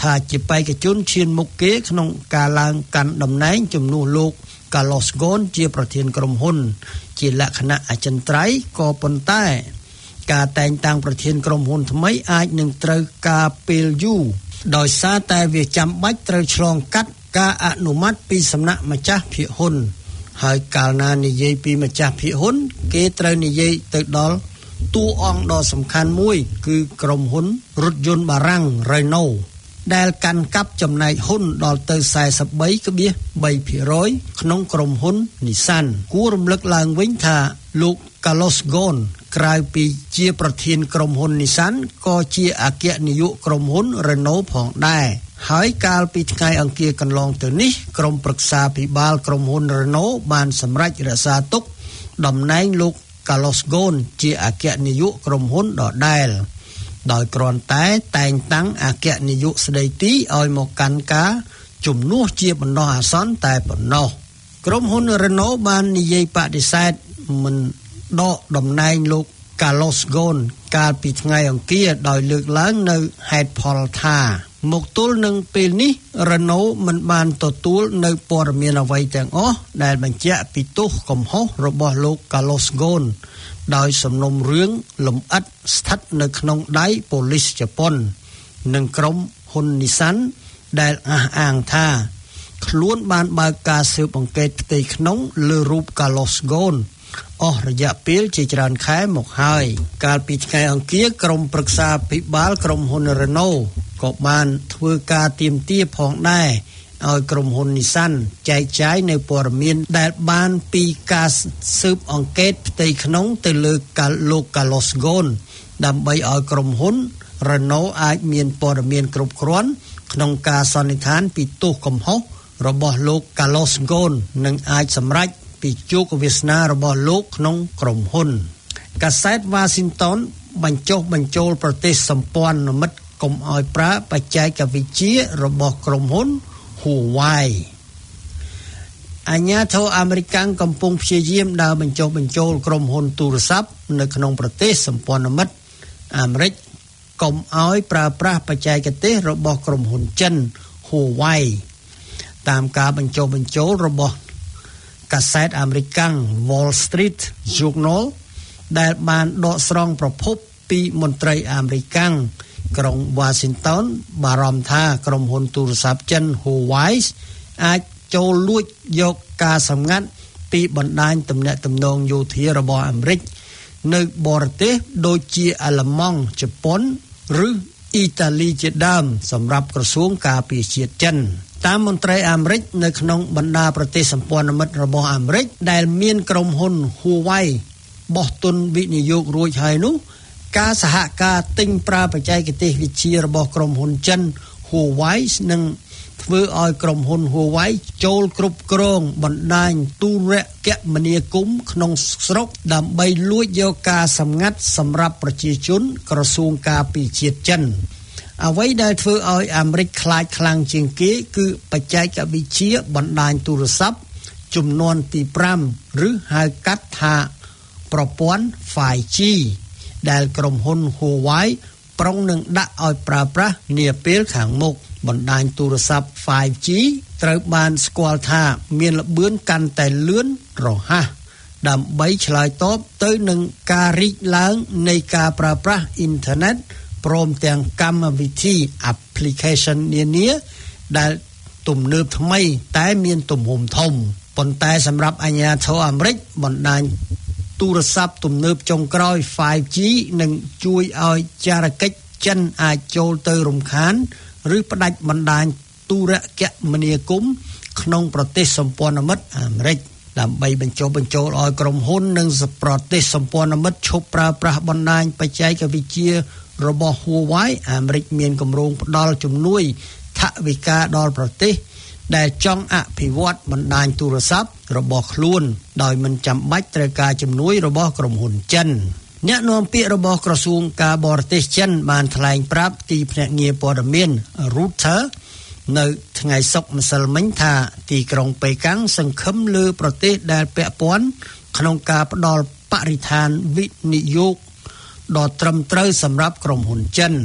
ថាជាបេក្ខជនឈានមុខគេក្នុងការឡើងកាន់តំណែងជំនួសលោក Carlos Ghosn ជាប្រធានក្រុមហ៊ុនជាលក្ខណៈអចិន្ត្រៃយ៍ក៏ប៉ុន្តែការតែងតាំងប្រធានក្រុមហ៊ុនថ្មីអាចនឹងត្រូវការពេលយូរដោយសារតែវាចាំបាច់ត្រូវឆ្លងកាត់ការអនុម័តពីសំណាក់ម្ចាស់ភាគហ៊ុនហើយកាលណានិយាយពីម្ចាស់ភាគហ៊ុនគេត្រូវនិយាយទៅដល់តួអង្គដ៏សំខាន់មួយគឺក្រុមហ៊ុនរថយន្តបារាំង Renault ដែលកាន់កាប់ចំណែកហ៊ុនដល់ទៅ 四十三點三ភាគរយ ក្នុងក្រុមហ៊ុន Nissan គួររំលឹកឡើងវិញថាលោក Carlos Ghosn ក្រៅពីជាប្រធានក្រុមហ៊ុន Nissan ក៏ជាអគ្គនាយកក្រុមហ៊ុន Renault ផងដែរហើយកាលពីថ្ងៃអង្គារកន្លងទៅនេះក្រុមប្រឹក្សាភិបាលក្រុមហ៊ុន Renault បានសម្រេចរក្សាទុកតំណែងលោក Carlos Ghosn ជាអគ្គនាយកក្រុមហ៊ុនដដែលដោយគ្រាន់តែតែងតាំងអគ្គនាយកស្ដីទីឲ្យមកកាន់ការជំនួសជាបណ្ដោះអាសន្នតែប៉ុណ្ណោះក្រុមហ៊ុន Renault បាននិយាយបដិសេធមិនដកតំណែងលោក Carlos Ghosn កាលពីថ្ងៃអង្គារដោយលើកឡើងនៅហេតុផលថាមកទល់នឹងពេលនេះ Renault មិនបានទទួលនៅព័ត៌មានអ្វីទាំងអស់ដែលបញ្ជាក់ពីទោសកំហុសរបស់លោក Carlos Ghosn ដោយសំណុំរឿងលម្អិតស្ថិតនៅក្នុងដៃប៉ូលីសជប៉ុននិងក្រុមហ៊ុន Nissan ដែលអះអាងថាខ្លួនបានបើកការស៊ើបអង្កេតផ្ទៃក្នុងលើរូប Carlos Ghosn អស់រយៈពេលជាច្រើនខែមកហើយកាលពីថ្ងៃអង្គារក្រុមប្រឹក្សាភិបាលក្រុមហ៊ុន Renault ក៏បានធ្វើការទាមទារផងដែរឲ្យក្រុមហ៊ុន Nissan ចែកចាយនៅព័ត៌មានដែលបានពីការស៊ើបអង្កេតផ្ទៃក្នុងទៅលើលោក Carlos Ghosn ដើម្បីឲ្យក្រុមហ៊ុន Renault អាចមានព័ត៌មានគ្រប់គ្រាន់ក្នុងការសន្និដ្ឋានពីទោសកំហុសរបស់លោក Carlos Ghosn និងអាចសម្រេចពីជោគវាសនារបស់លោកក្នុងក្រុមហ៊ុនកាសែត Washington បញ្ចុះបញ្ចូលប្រទេសសម្ព័ន្ធមិត្តកុំឲ្យប្រើបច្ចេកវិទ្យារបស់ក្រុមហ៊ុន Huawei អាជ្ញាធរអាមេរិកកំពុងព្យាយាមដើរបញ្ចុះបញ្ចូលក្រុមហ៊ុនទូរស័ព្ទនៅក្នុងប្រទេសសម្ព័ន្ធមិត្តអាមេរិកកុំឲ្យប្រើប្រាស់បច្ចេកទេសរបស់ក្រុមហ៊ុនចិន Huawei តាមការបញ្ចុះបញ្ចូលរបស់កាសែតអាមេរិក Wall Street Journal ដែលបានដកស្រង់ប្រភពពីមន្ត្រីអាមេរិកក្រុង Washington បារម្ភថាក្រុមហ៊ុនទូរស័ព្ទចិន Huawei អាចចូលលួចយកការសម្ងាត់ពីបណ្ដាញទំនាក់ទំនងយោធារបស់អាមេរិកនៅបរទេសដូចជាអាល្លឺម៉ង់ជប៉ុនឬអ៊ីតាលីជាដើមសម្រាប់ក្រសួងការពារជាតិចិនតាមមន្ត្រីអាមេរិកនៅក្នុងបណ្ដាប្រទេសសម្ព័ន្ធមិត្តរបស់អាមេរិកដែលមានក្រុមហ៊ុន Huawei បោះទុនវិនិយោគរួចហើយនោះការសហការទិញប្រើបច្ចេកទេសវិទ្យារបស់ក្រុមហ៊ុនចិន Huawei នឹងធ្វើឲ្យក្រុមហ៊ុន Huawei ចូលគ្រប់គ្រងបណ្ដាញទូរគមនាគមន៍ក្នុងស្រុកដើម្បីលួចយកការសម្ងាត់សម្រាប់ប្រជាជនក្រសួងការពារជាតិចិនអ្វីដែលធ្វើឲ្យអាមេរិកខ្លាចខ្លាំងជាងគេគឺបច្ចេកវិទ្យាបណ្ដាញទូរស័ព្ទជំនាន់ទីប្រាំឬហៅកាត់ថាប្រព័ន្ធ five G ដែលក្រុមហ៊ុន Huawei ប្រុងនឹងដាក់ឲ្យប្រើប្រាស់នាពេលខាងមុខបណ្ដាញទូរស័ព្ទ five G ត្រូវបានស្គាល់ថាមានល្បឿនកាន់តែលឿនរហ័សដើម្បីឆ្លើយតបទៅនឹងការរីកឡើងនៃការប្រើប្រាស់អ៊ីនធឺណិតព្រមទាំងកម្មវិធី application នានាដែលទំនើបថ្មីតែមានទំហំធំប៉ុន្តែសម្រាប់អាជ្ញាធរអាមេរិកបណ្ដាញទូរស័ព្ទទំនើបចុងក្រោយ five G នឹងជួយឲ្យចារកិច្ចចិនអាចចូលទៅរំខានឬផ្ដាច់បណ្ដាញទូរគមនាគមន៍ក្នុងប្រទេសសម្ព័ន្ធមិត្តអាមេរិកដើម្បីបញ្ចុះបញ្ចូលឲ្យក្រុមហ៊ុននិងប្រទេសសម្ព័ន្ធមិត្តឈប់ប្រើប្រាស់បណ្ដាញបច្ចេកវិទ្យារបស់ Huawei អាមេរិកមានគម្រោងផ្ដល់ជំនួយថវិកាដល់ប្រទេសដែលចង់អភិវឌ្ឍបណ្ដាញទូរស័ព្ទរបស់ខ្លួនដោយមិនចាំបាច់ត្រូវការជំនួយរបស់ក្រុមហ៊ុនចិនអ្នកនាំពាក្យរបស់ក្រសួងការបរទេសចិនបានថ្លែងប្រាប់ទីភ្នាក់ងារព័ត៌មាន Reuters នៅថ្ងៃសុក្រម្សិលមិញថាទីក្រុងប៉េកាំងសង្ឃឹមលើប្រទេសដែលពាក់ព័ន្ធក្នុងការផ្ដល់បរិស្ថានវិនិយោគដ៏ត្រឹមត្រូវសម្រាប់ក្រុមហ៊ុនចិន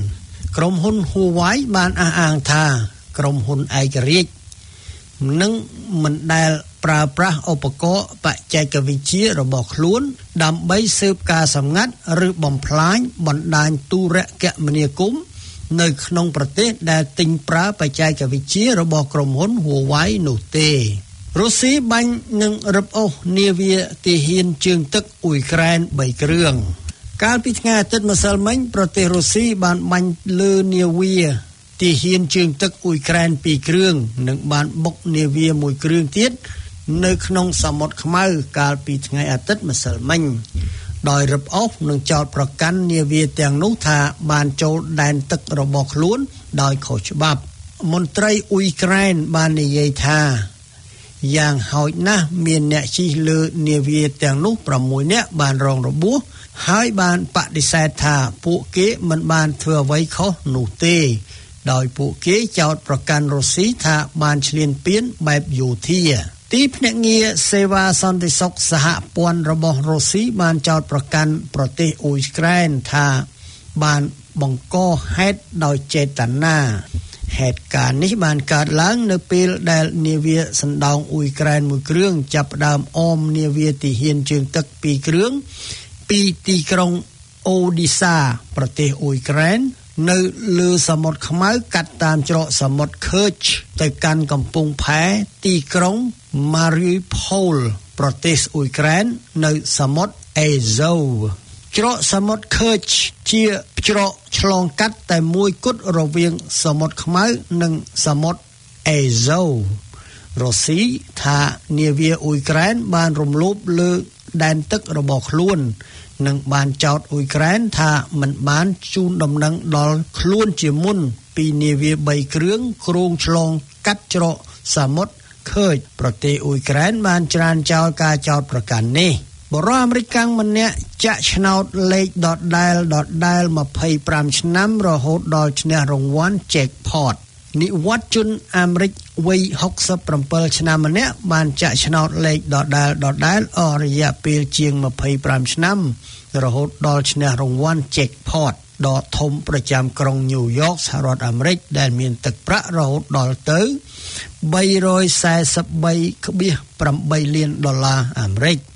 ក្រុមហ៊ុន Huawei បានអះអាងថាក្រុមហ៊ុនឯករាជ្យនឹងមិនដែលប្រើប្រាស់ឧបករណ៍បច្ចេកវិទ្យារបស់ខ្លួនដើម្បីស៊ើបការសម្ងាត់ឬបំផ្លាញបណ្ដាញទូរគមនាគមន៍នៅក្នុងប្រទេសដែលទិញប្រើបច្ចេកវិទ្យារបស់ក្រុមហ៊ុន Huawei នោះទេរុស្ស៊ីបាញ់នឹងរឹបអូសនាវាទាហានជើងទឹកអ៊ុយក្រែនបីគ្រឿងកាលពីថ្ងៃអាទិត្យម្សិលមិញប្រទេសរុស្ស៊ីបានបាញ់លើនាវាទាហានជើងទឹកអ៊ុយក្រែនពីរគ្រឿងនិងបានបុកនាវាមួយគ្រឿងទៀតនៅក្នុងសមុទ្រខ្មៅកាលពីថ្ងៃអាទិត្យម្សិលមិញដោយរឹបអូសនិងចោទប្រកាន់នាវាទាំងនោះថាបានចូលដែនទឹករបស់ខ្លួនដោយខុសច្បាប់មន្ត្រីអ៊ុយក្រែនបាននិយាយថាយ៉ាងហោចណាស់មានអ្នកជិះលើនាវាទាំងនោះប្រាំមួយនាក់បានរងរបួសហើយបានបដិសេធថាពួកគេមិនបានធ្វើអ្វីខុសនោះទេដោយពួកគេចោទប្រកាន់រុស្ស៊ីថាបានឈ្លានពានបែបយោធាទីភ្នាក់ងារសេវាសន្តិសុខសហព័ន្ធរបស់រុស្ស៊ីបានចោទប្រកាន់ប្រទេសអ៊ុយក្រែនថាបានបង្កហេតុដោយចេតនាហេតុការណ៍នេះបានកើតឡើងនៅពេលដែលនាវាសណ្ដោងអ៊ុយក្រែនមួយគ្រឿងចាប់ផ្ដើមអមនាវាទាហានជើងទឹកពីរគ្រឿងពីទីក្រុងអូឌីសាប្រទេសអ៊ុយក្រែននៅលើសមុទ្រខ្មៅកាត់តាមច្រកសមុទ្រខឺចទៅកាន់កំពង់ផែទីក្រុងម៉ារីផូលប្រទេសអ៊ុយក្រែននៅសមុទ្រអេហ្សូច្រកសមុទ្រខឺចជាច្រកឆ្លងកាត់តែមួយគត់រវាងសមុទ្រខ្មៅនិងសមុទ្រអេហ្សូរុស្ស៊ីថានាវាអ៊ុយក្រែនបានរំលោភលើដែនទឹករបស់ខ្លួននិងបានចោទអ៊ុយក្រែនថាមិនបានជូនដំណឹងដល់ខ្លួនជាមុនពីនាវាបីគ្រឿងគ្រោងឆ្លងកាត់ច្រកសមុទ្រខឺចប្រទេសអ៊ុយក្រែនបានច្រានចោលការចោទប្រកាន់នេះបរិយាអាមេរិកម្នាក់ចាក់ឆ្នោតលេខដដែលដដែលម្ភៃប្រាំឆ្នាំរហូតដល់ឈ្នះរង្វាន់ Jackpot និវត្តជនអាមេរិកវ័យហុកសិបប្រាំឆ្នាំម្នាក់បានចាក់ឆ្នោតលេខដដែលដដែលអស់រយៈពេលជាងម្ភៃប្រាំឆ្នាំរហូតដល់ឈ្នះរង្វាន់ Jackpot ដ៏ធំប្រចាំក្រុងញូវយ៉កសហរដ្ឋអាមេរិកដែលមានទឹកប្រាក់រហូតដល់ទៅបីរយសែសិបបីដុល្លារប្រាំបីលានដុល្លារអាមេរិក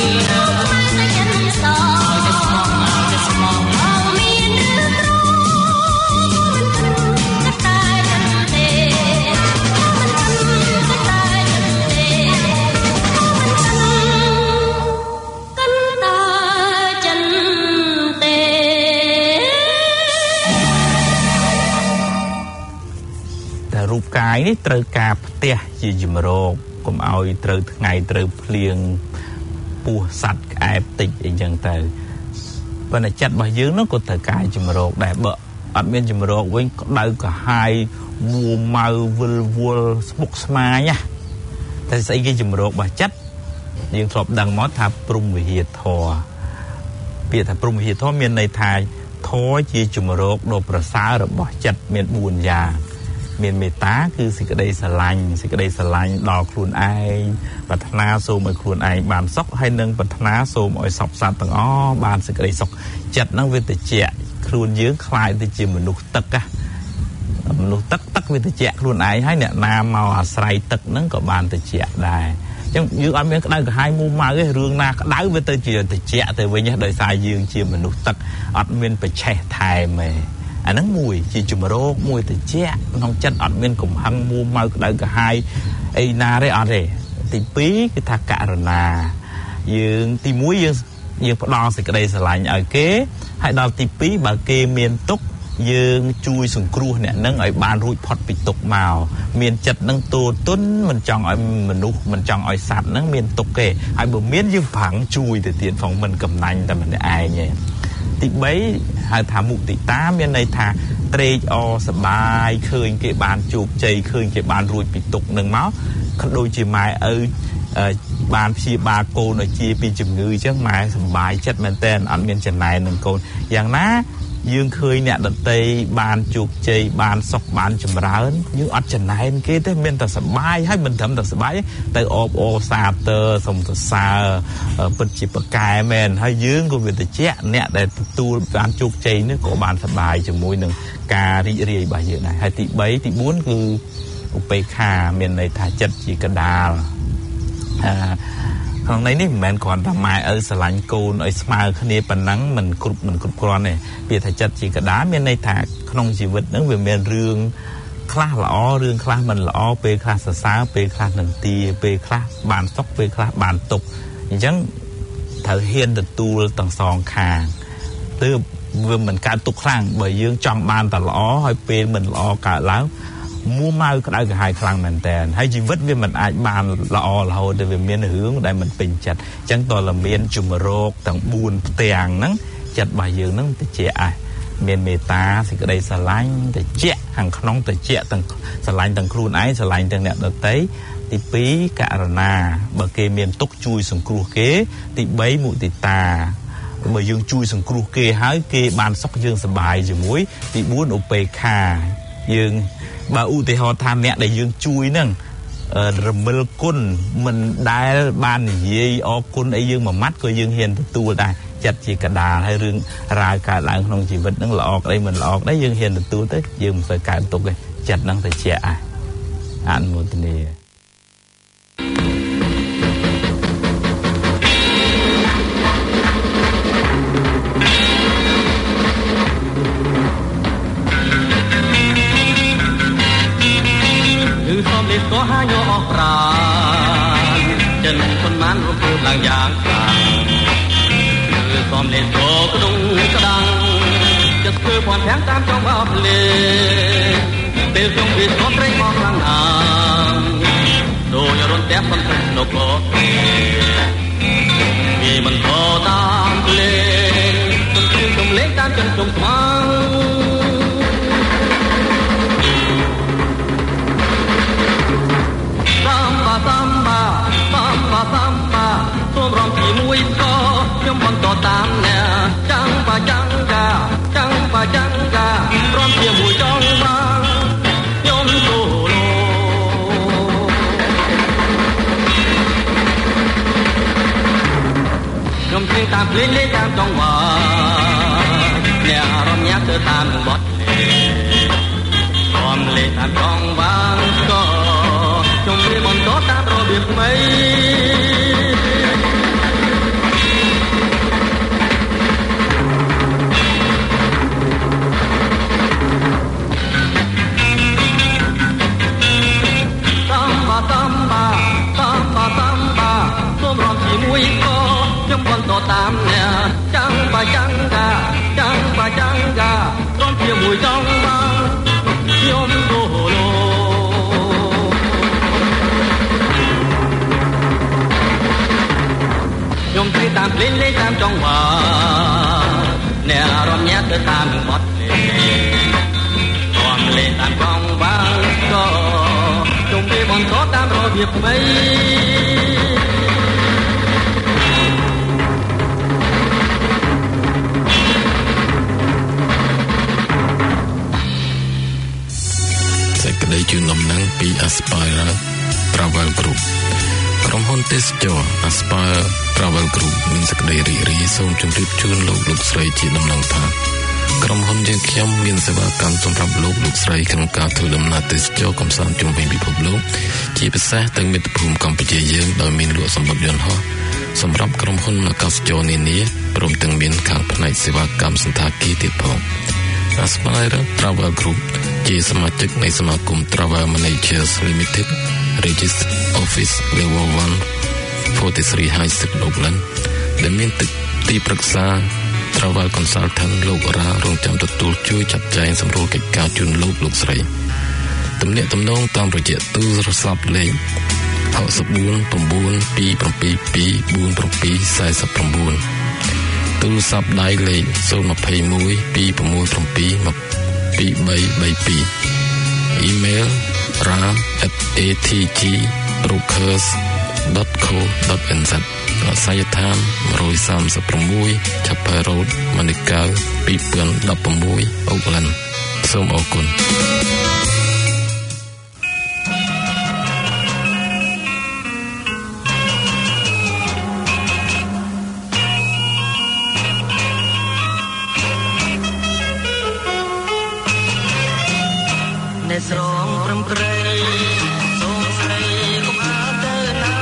កាយនេះត្រូវការផ្ទះជាជំរកកុំឲ្យត្រូវថ្ងៃត្រូវភ្លៀងពោះសัตว์ក្អែបតិចអីចឹងទៅប៉ុន្តែចិត្តរបស់យើងនោះក៏ត្រូវការជំរកដែរបើអត់មានជំរកវិញក្តៅក្រហាយមួម៉ៅវិលវល់ស្មុគស្មាញណាតែស្អីគេជំរករបស់ចិត្តយើងធ្លាប់ដឹងមកថាព្រំវិហារធម៌ពាក្យថាព្រំវិហារធម៌មានន័យថាធម៌ជាជំរកដ៏ប្រសើររបស់ចិត្តមានបួនយ៉ាងមានមេត្តាគឺសេចក្តីស្រឡាញ់សេចក្តីស្រឡាញ់ដល់ខ្លួនឯងប្រាថ្នាសូមឲ្យខ្លួនឯងបានសុខហើយនឹងប្រាថ្នាសូមឲ្យសពសត្វទាំងអស់បានសេចក្តីសុខចិត្តហ្នឹងវាតិចខ្លួនយើងខ្លាយទៅជាមនុស្សទឹកណាមនុស្សទឹកទឹកវាតិចខ្លួនឯងហើយអ្នកណាមកអាស្រ័យទឹកហ្នឹងក៏បានតិចដែរអញ្ចឹងយើងអត់មានក្តៅក្រហាយមួម៉ៅទេរឿងណាក្តៅវាទៅជាតិចទៅវិញដោយសារយើងជាមនុស្សទឹកអត់មានបច្ឆេះថែមទេអាហ្នឹងមួយជាជំរកមួយតិចក្នុងចិត្តអត់មានកំហឹងមួម៉ៅក្តៅក្រហាយអីណាទេអត់ទេទីពីរគឺថាករណាយើងទីមួយយើងយើងផ្ដល់សេចក្តីស្រឡាញ់ឲ្យគេហើយដល់ទីពីរបើគេមានទុក្ខយើងជួយសង្គ្រោះអ្នកនឹងឲ្យបានរួចផុតពីទុក្ខមកមានចិត្តនឹងទោទន់មិនចង់ឲ្យមនុស្សមិនចង់ឲ្យសត្វនឹងមានទុក្ខទេហើយបើមានយើងប្រាំងជួយទៅទៀតផងមិនកំណាញ់តែម្នាក់ឯងទេទីបីហៅថាមុទិតាមានន័យថាត្រេកអរសប្បាយឃើញគេបានជោគជ័យឃើញគេបានរួចពីទុក្ខនឹងមកក៏ដូចជាម៉ែឪបានព្យាបាលកូនឲ្យជាពីជំងឺអញ្ចឹងម៉ែសប្បាយចិត្តមែនតើអត់មានចំណែននឹងកូនយ៉ាងណាយើងឃើញអ្នកដតីបានជោគជ័យបានសុខបានចម្រើនយើងអត់ចំណែនគេទេមានតែសប្បាយហើយមិនត្រឹមតែសប្បាយទៅអបអរសាទរសូមសរសើរពិតជាប្រកែមែនហើយយើងក៏វាតិចអ្នកដែលទទួលបានជោគជ័យនេះក៏បានសប្បាយជាមួយនឹងការរីករាយរបស់យើងដែរហើយទីបីទីបួនគឺឧបេក្ខាមានន័យថាចិត្តជាកដាលអឺក្នុងន័យនេះមិនមែនគ្រាន់តែម៉ែឪស្រឡាញ់កូនឲ្យស្មើគ្នាប៉ុណ្ណឹងមិនគ្រប់មិនគ្រប់គ្រាន់ទេពាក្យថាចិត្តជាកដាលមានន័យថាក្នុងជីវិតហ្នឹងវាមានរឿងខ្លះល្អរឿងខ្លះមិនល្អពេលខ្លះសរសើរពេលខ្លះនឹងទាពេលខ្លះបានសុខពេលខ្លះបានទុក្ខអញ្ចឹងត្រូវហ៊ានទទួលទាំងសងខាងទើបវាមិនកើតទុក្ខខ្លាំងបើយើងចង់បានតែល្អហើយពេលមិនល្អកើតឡើងមួម៉ៅក្តៅក្រហាយខ្លាំងមែនតើហើយជីវិតវាមិនអាចបានល្អរហូតទេវាមានរឿងដែលមិនពេញចិត្តអញ្ចឹងតើលមានជំរកទាំងបួនផ្ទាំងហ្នឹងចិត្តរបស់យើងហ្នឹងតិចអស់មានមេត្តាសេចក្តីស្រឡាញ់តិចខាងក្នុងតិចទាំងស្រឡាញ់ទាំងខ្លួនឯងស្រឡាញ់ទាំងអ្នកដទៃទីពីរករណាបើគេមានទុក្ខជួយសង្គ្រោះគេទីបីមុទិតាបើយើងជួយសង្គ្រោះគេហើយគេបានសុខយើងសប្បាយជាមួយទីបួនឧបេក្ខាយើងបើឧទាហរណ៍ថាអ្នកដែលយើងជួយហ្នឹងរមិលគុណមិនដែលបាននិយាយអរគុណអីយើងមួយម៉ាត់ក៏យើងហ៊ានទទួលដែរចិត្តជាកដាលហើយរឿងរាវកើតឡើងក្នុងជីវិតហ្នឹងល្អក្តីមិនល្អក្តីយើងហ៊ានទទួលទៅយើងមិនសូវកើតទុកទេចិត្តហ្នឹងទៅជាអអនុមោទនាก็หายออกปราณจนคนมันรู้พูดหลังอย่างกลางคือความเล่นโตกระดุงกระดังจะคือความแข็งตามจงว่าเพลงเป็นจงวิสต์ไรมองหลังอ่างโดยรุนแรงมันเป็นนกโลมีมันโตตามเพลงจนคือจงเล่นตามจนจงฟังSamba, samba, samba, somrom chỉ mũi co, nhom bọn to tam nè, chăng và chăng gà, chăng và chăng gà, rom chỉ mũi trong vang, nhom solo. Nhom tiếng tam lên lên tam trong bờ, nè rom nhát từ tam bọt lệ, rom lên tam trong vang co. Trong đêm bọn đó ta rồi biết mấy បន្តតាមអ្នកចាំងបាចាំងកាចាំងបាចាំងកាត្រង់ជាមួយចង់បានខ្ញុំរស់លោខ្ញុំទៅតាមលេងលេងតាមចង់បានអ្នករំញាត់ទៅតាមនឹងបាត់លេងលេងតាមកងបានក៏ជុំពេលបន្តតាមរបៀបថ្មីសេចក្តីជូនដំណឹងពី Aspire Travel Group ក្រុមហ៊ុនទេសចរ Aspire Travel Group មានសេចក្តីរីករាយសូមជម្រាបជូនលោកលោកស្រីជាដំណឹងថាក្រុមហ៊ុនយើងខ្ញុំមានសេវាកម្មសម្រាប់លោកលោកស្រីក្នុងការធ្វើដំណើរទេសចរកម្សាន្តជុំវិញពិភពលោកជាពិសេសទៅមាតុភូមិកម្ពុជាយើងដោយមានលក់សម្បត្តិយន្តហោះសម្រាប់ក្រុមហ៊ុនអាកាសចរនានាព្រមទាំងមានខាងផ្នែកសេវាកម្មសណ្ឋាគារទៀតផង Aspire Travel Group ជាសមាជិកនៃសមាគម Travel Managers Limited Registered Office Level one forty-three High Street Oakland ដែលមានទឹកទីប្រឹក្សា Travel Consultant លោករ៉ារងចាំទទួលជួយចាត់ចែងសម្រួលកិច្ចការជូនលោកលោកស្រីទំនាក់ទំនងតាមរយៈទូរស័ព្ទលេខzero four nine two seven two four seven fourទូរស័ព្ទដៃលេខzero two one two six seven two three three two អ៊ីមែល ra at a t g brokers dot co dot n z អាសយដ្ឋានone thirty-six Chapel Road ម៉ានីកាវtwo thousand sixteen អូកឡែនសូមអរគុណអ្នកស្រងព្រមព្រៃសូមស្រីកុំអាទៅណា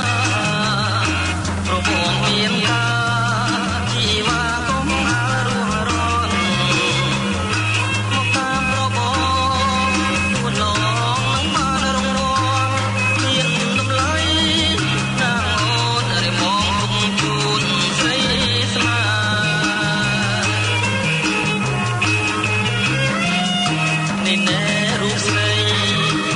ប្រពងមានតាជីវ៉ាកុំអារស់រន់មកតាមប្របងទួនឡងនឹងបានរងរងមានតម្លៃណាងអូនរិមងគុំជូនស្រីស្មានេះណែរូបស្រី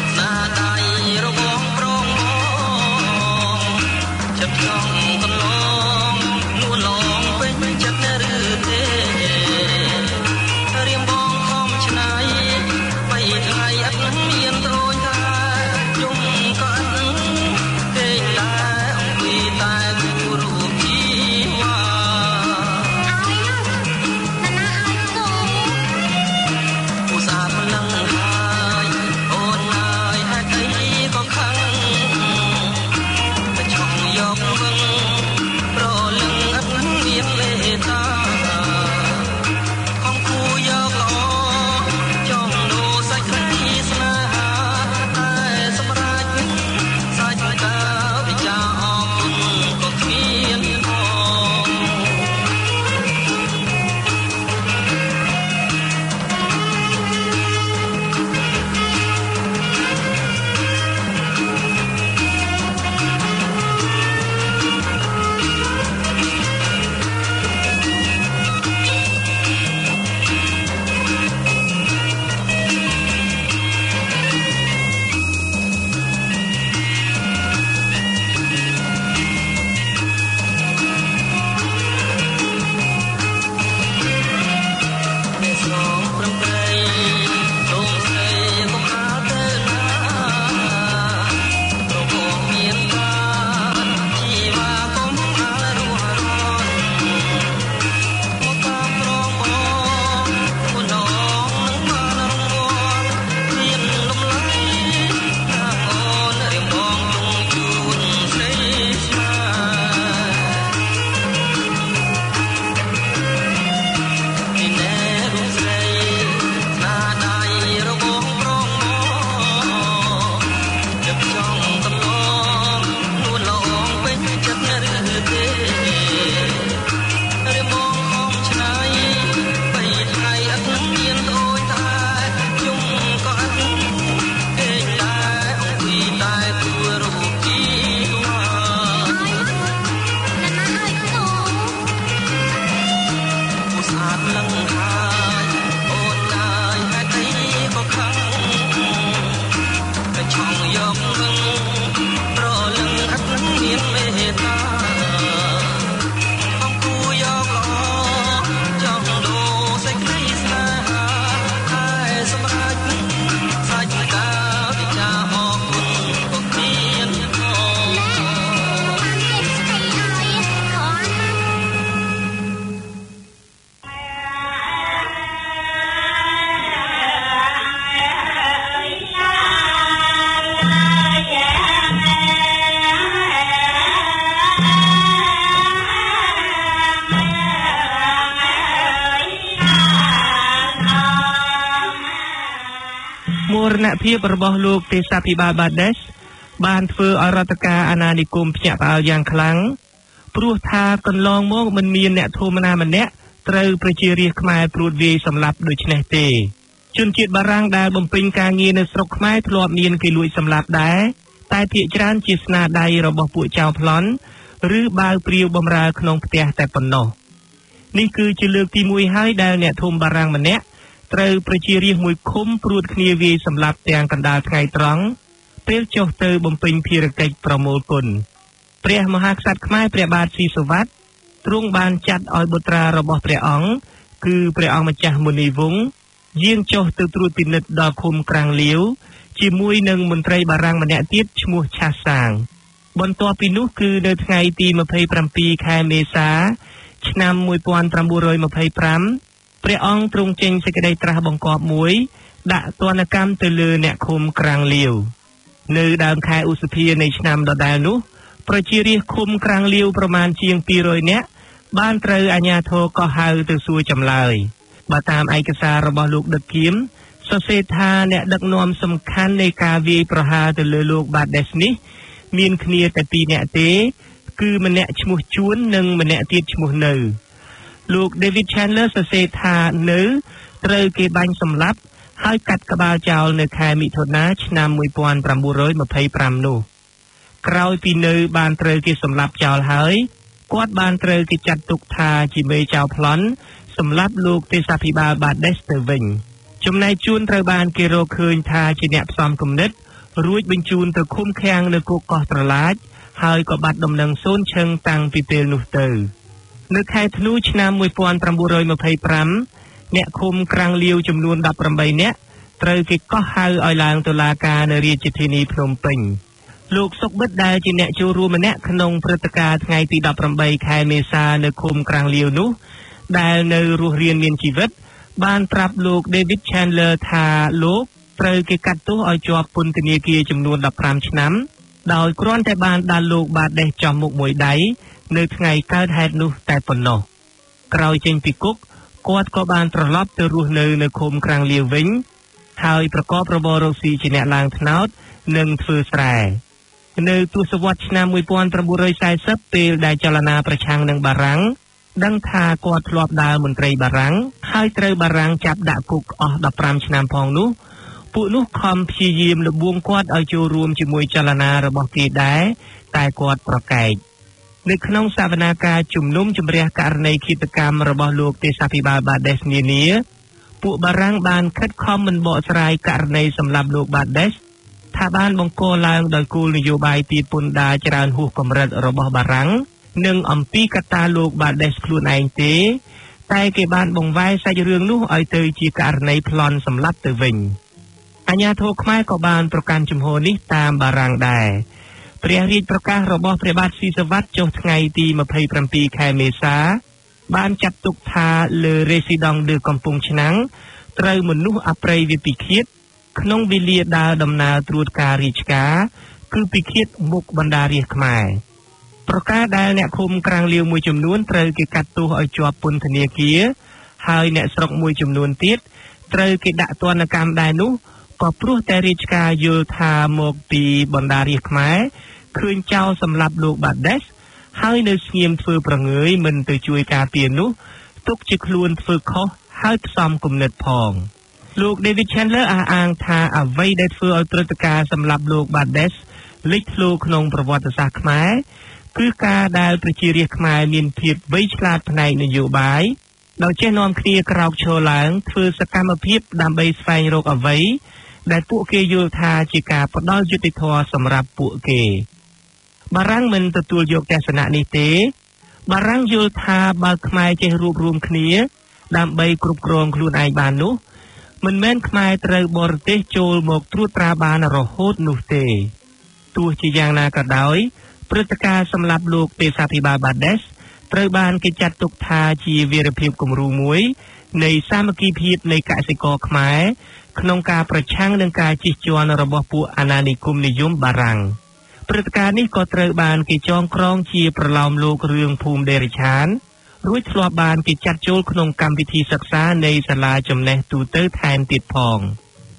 រណភាពរបស់លោកទេសាភិបាលបាដេសបានធ្វើឲ្យរដ្ឋការអាណានិគមភ្ញាក់ផ្អើលយ៉ាងខ្លាំងព្រោះថាកន្លងមកមិនមានអ្នកធម្មតាម្នាក់ត្រូវប្រជារាស្ត្រខ្មែរព្រួតវាយសម្លាប់ដូចនេះទេជនជាតិបារាំងដែលបំពេញការងារនៅស្រុកខ្មែរធ្លាប់មានគេលួចសម្លាប់ដែរតែភាគច្រើនជាស្នាដៃរបស់ពួកចៅប្លន់ឬបាវព្រាវបំរើក្នុងផ្ទះតែប៉ុណ្ណោះនេះគឺជាលើកទីមួយហើយដែលអ្នកធំបារាំងម្នាក់ត្រូវប្រជារាស្ត្រមួយឃុំព្រួតគ្នាវាយសម្លាប់ទាំងកណ្ដាលថ្ងៃត្រង់ពេលចុះទៅបំពេញភារកិច្ចប្រមូលគុណព្រះមហាក្សត្រខ្មែរព្រះបាទស៊ីសុវត្ថិទ្រង់បានចាត់ឲ្យបុត្រារបស់ព្រះអង្គគឺព្រះអង្គម្ចាស់មុនីវង្សយាងចុះទៅត្រួតពិនិត្យដល់ឃុំក្រាំងលាវជាមួយនឹងមន្ត្រីបារាំងម្នាក់ទៀតឈ្មោះឆាសាងបន្ទាប់ពីនោះគឺនៅថ្ងៃទីម្ភៃប្រាំពីរខែមេសាឆ្នាំmột nghìn chín trăm hai mươi lămព្រះអង្គទ្រង់ចេញសេចក្តីត្រាស់បង្គាប់មួយដាក់ទណ្ឌកម្មទៅលើអ្នកឃុំក្រាំងលាវនៅដើមខែឧសភានៃឆ្នាំដដែលនោះប្រជារាស្ត្រឃុំក្រាំងលាវប្រមាណជាងពីររយនាក់បានត្រូវអាជ្ញាធរកោះហៅទៅសួរចម្លើយបើតាមឯកសាររបស់លោកដឹកគៀមសរសេរថាអ្នកដឹកនាំសំខាន់នៃការវាយប្រហារទៅលើលោកបាដេសនេះមានគ្នាតែពីរនាក់ទេគឺម្នាក់ឈ្មោះជួននិងម្នាក់ទៀតឈ្មោះនៅលោក David Chandler សរសេរថានៅត្រូវគេបាញ់សម្លាប់ហើយកាត់ក្បាលចោលនៅខែមិថុនាឆ្នាំmột nghìn chín trăm hai mươi lămនោះក្រោយពីនៅបានត្រូវគេសម្លាប់ចោលហើយគាត់បានត្រូវគេចាត់ទុកថាជាមេចៅប្លន់សម្លាប់លោកទេសាភិបាលបាដេសទៅវិញចំណែកជួនត្រូវបានគេរកឃើញថាជាអ្នកផ្សំគំនិតរួចបញ្ជូនទៅឃុំឃាំងនៅគុកកោះត្រឡាចហើយក៏បាត់ដំណឹងសូនឈឹងតាំងពីពេលនោះទៅនៅខែធ្នូឆ្នាំmột nghìn chín trăm hai mươi lămអ្នកឃុំក្រាំងលាវចំនួនដប់ប្រាំបីនាក់ត្រូវគេកោះហៅឲ្យឡើងតុលាការនៅរាជធានីភ្នំពេញលោកសុកបិទដែលជាអ្នកចូលរួមម្នាក់ក្នុងព្រឹត្តិការណ៍ថ្ងៃទីដប់ប្រាំបីខែមេសានៅឃុំក្រាំងលាវនោះដែលនៅរស់រានមានជីវិតបានប្រាប់លោក David Chandler ថាលោកត្រូវគេកាត់ទោសឲ្យជាប់ពន្ធនាគារចំនួនដប់ប្រាំឆ្នាំដោយគ្រាន់តែបានដាល់លោកបាដេសចំមុខមួយដៃនៅថ្ងៃកើតហេតុនោះតែប៉ុណ្ណោះក្រោយចេញពីគុកគាត់ក៏បានត្រឡប់ទៅរស់នៅនៅឃុំក្រាំងលាវវិញហើយប្រកបរបររកស៊ីជាអ្នកឡើងត្នោតនិងធ្វើស្រែនៅទសវត្សរ៍ឆ្នាំmột nghìn chín trăm bốn mươiពេលដែលចលនាប្រឆាំងនឹងបារាំងដឹងថាគាត់ធ្លាប់ដើរមន្ត្រីបារាំងហើយត្រូវបារាំងចាប់ដាក់គុកអស់ដប់ប្រាំឆ្នាំផងនោះពួកនោះខំព្យាយាមលបួងគាត់ឲ្យចូលរួមជាមួយចលនារបស់គេដែរតែគាត់ប្រកែកនៅក្នុងសវនាការជំនុំជម្រះករណីឃាតកម្មរបស់លោកទេសាភិបាលបាដេសនានាពួកបារាំងបានខិតខំមិនបកស្រាយករណីសម្លាប់លោកបាដេសថាបានបង្កឡើងដោយគោលនយោបាយទារពន្ធដារច្រើនហួសកម្រិតរបស់បារាំងនិងអំពីកត្តាលោកបាដេសខ្លួនឯងទេតែគេបានបង្វែរសាច់រឿងនោះឲ្យទៅជាករណីប្លន់សម្លាប់ទៅវិញអាជ្ញាធរខ្មែរក៏បានប្រកាន់ជំហរនេះតាមបារាំងដែរព្រះរាជប្រកាសរបស់ព្រះបាទស៊ីសុវត្ថិចុះថ្ងៃទីម្ភៃប្រាំពីរខែមេសាបានចាត់ទុកថាលើរេស៊ីដង់ឌឺកំពង់ឆ្នាំងត្រូវមនុស្សអប្រិយវាពិឃាតក្នុងវេលាដើរដំណើរត្រួតការរាជការគឺពិឃាតមុខបណ្ដារាស្ត្រខ្មែរប្រការដែលអ្នកឃុំក្រាំងលាវមួយចំនួនត្រូវគេកាត់ទោសឲ្យជាប់ពន្ធនាគារហើយអ្នកស្រុកមួយចំនួនទៀតត្រូវគេដាក់ទណ្ឌកម្មដែរនោះក៏ព្រោះតែរាជការយល់ថាមកពីបណ្ដារាស្ត្រខ្មែរឃើញចោលសម្លាប់លោកបាដេសហើយនៅស្ងៀមធ្វើប្រងើយមិនទៅជួយការពារនោះទុកជាខ្លួនធ្វើខុសហើយផ្សំគំនិតផងលោក David Chandler អះអាងថាអ្វីដែលធ្វើឲ្យព្រឹត្តិការណ៍សម្លាប់លោកបាដេសលេចធ្លោក្នុងប្រវត្តិសាស្ត្រខ្មែរគឺការដែលប្រជារាស្ត្រខ្មែរមានភាពវៃឆ្លាតផ្នែកនយោបាយដោយចេះនាំគ្នាក្រោកឈរឡើងធ្វើសកម្មភាពដើម្បីស្វែងរកអ្វីដែលពួកគេយល់ថាជាការផ្ដល់យុត្តិធម៌សម្រាប់ពួកគេបារាំងមិនទទួលយកទស្សនៈនេះទេបារាំងយល់ថាបើខ្មែរចេះរួបរวมគ្នាដើម្បីគ្រប់គ្រងខ្លួនឯងបាននោះមិនមែនខ្មែរត្រូវបរទេសចូលមកត្រួតត្រាបានរហូតនោះទេទោះជាយ៉ាងណាក៏ដោយព្រឹត្តិការណ៍សម្លាប់លោកទេសាភិបាលបាដេសត្រូវបានគេចាត់ទុកថាជាវីរភាពគំរូមួយនៃសាមគ្គីភាពនៃកសិករខ្មែរក្នុងការប្រឆាំងនឹងការជិះជាន់របស់ពួកអាណានិគមនិយមបារាំងព្រឹត្តិការណ៍នេះក៏ត្រូវបានគេចងក្រងជាប្រឡោមលោករឿងភូមិដេរឆានរួចធ្លាប់បានគេចាត់ចូលក្នុងកម្មវិធីសិក្សានៃសាលាចំណេះទូទៅថែមទៀតផង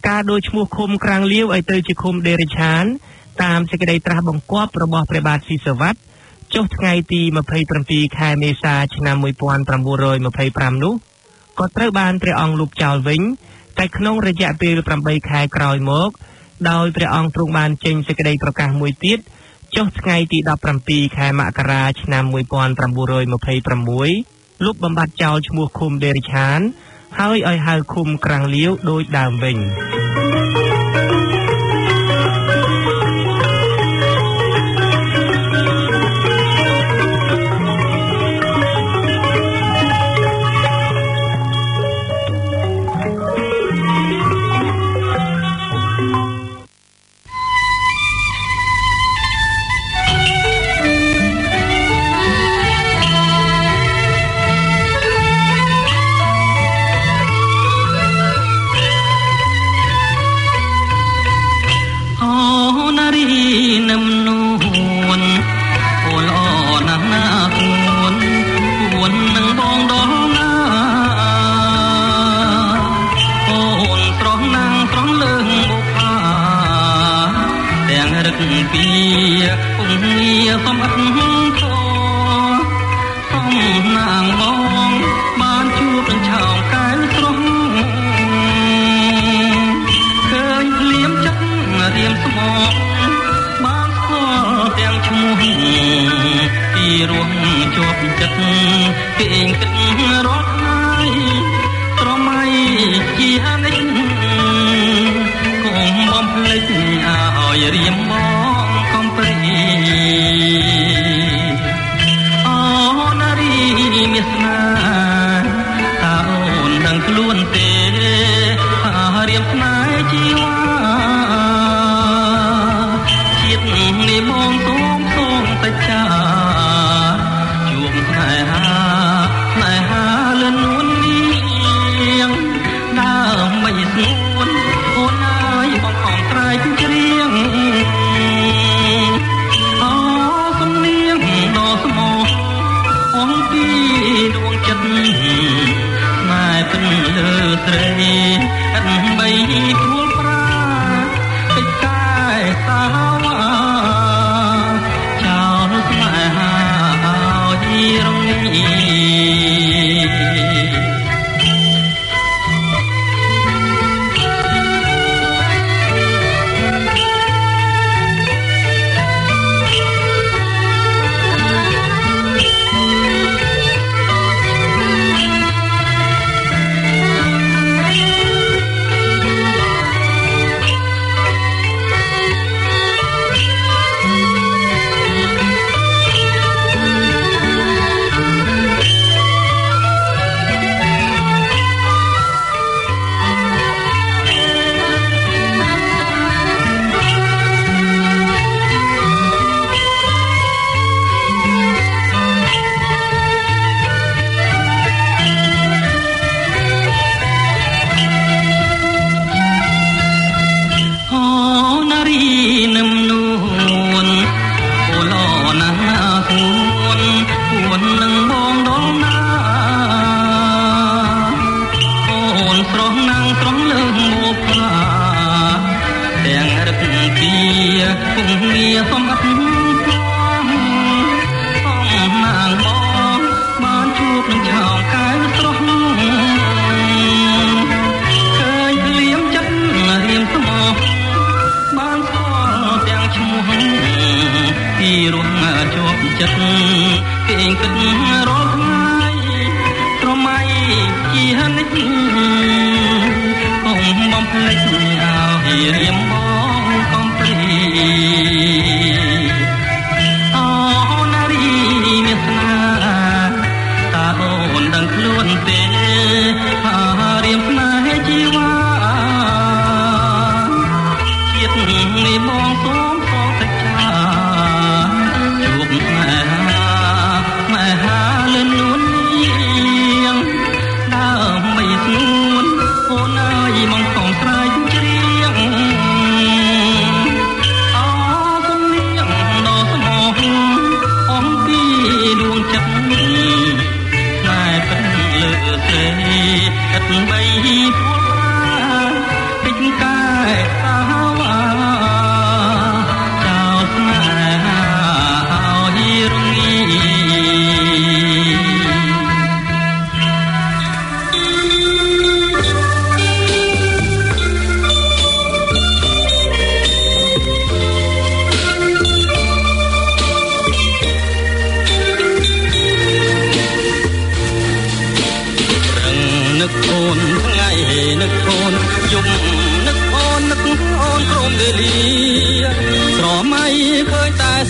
ការដូរឈ្មោះឃុំក្រាំងលាវឲ្យទៅជាឃុំដេរិឆានតាមសេចក្តីត្រាស់បង្គាប់របស់ព្រះបាទស៊ីសុវត្ថិចុះថ្ងៃទីម្ភៃប្រាំពីរខែមេសាឆ្នាំmột nghìn chín trăm hai mươi lămនោះក៏ត្រូវបានព្រះអង្គលុបចោលវិញតែក្នុងរយៈពេលប្រាំបីខែក្រោយមកដោយព្រះអង្គទ្រង់បានចេញសេចក្តីប្រកាសមួយទៀតចុះថ្ងៃទីដប់ប្រាំពីរខែមករាឆ្នាំmột nghìn chín trăm hai mươi sáuលុបបំបត្តិចោលឈ្មោះឃុំដេរិឆានហើយឲ្យហៅឃុំក្រាំងលាវដោយដើមវិញ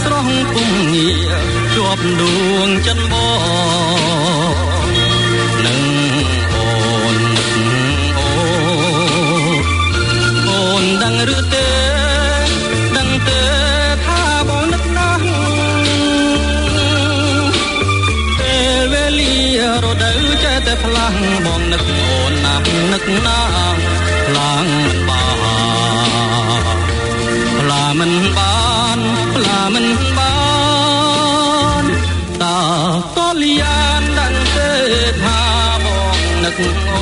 ស្រស់ពុំងារជាប់ដួងចិនបងនឹងអូនអូអូនដឹងឬទេដឹងទេថាបងនឹកណាស់ពេលវេលារដូវចេះតែផ្លាំងបងនឹកអូនណាស់នឹកណាស់ផ្លាំងមិនបានផ្លាមិនបានផ្លាមិនបានតើតលយានដឹងទេថាបងនឹកអូ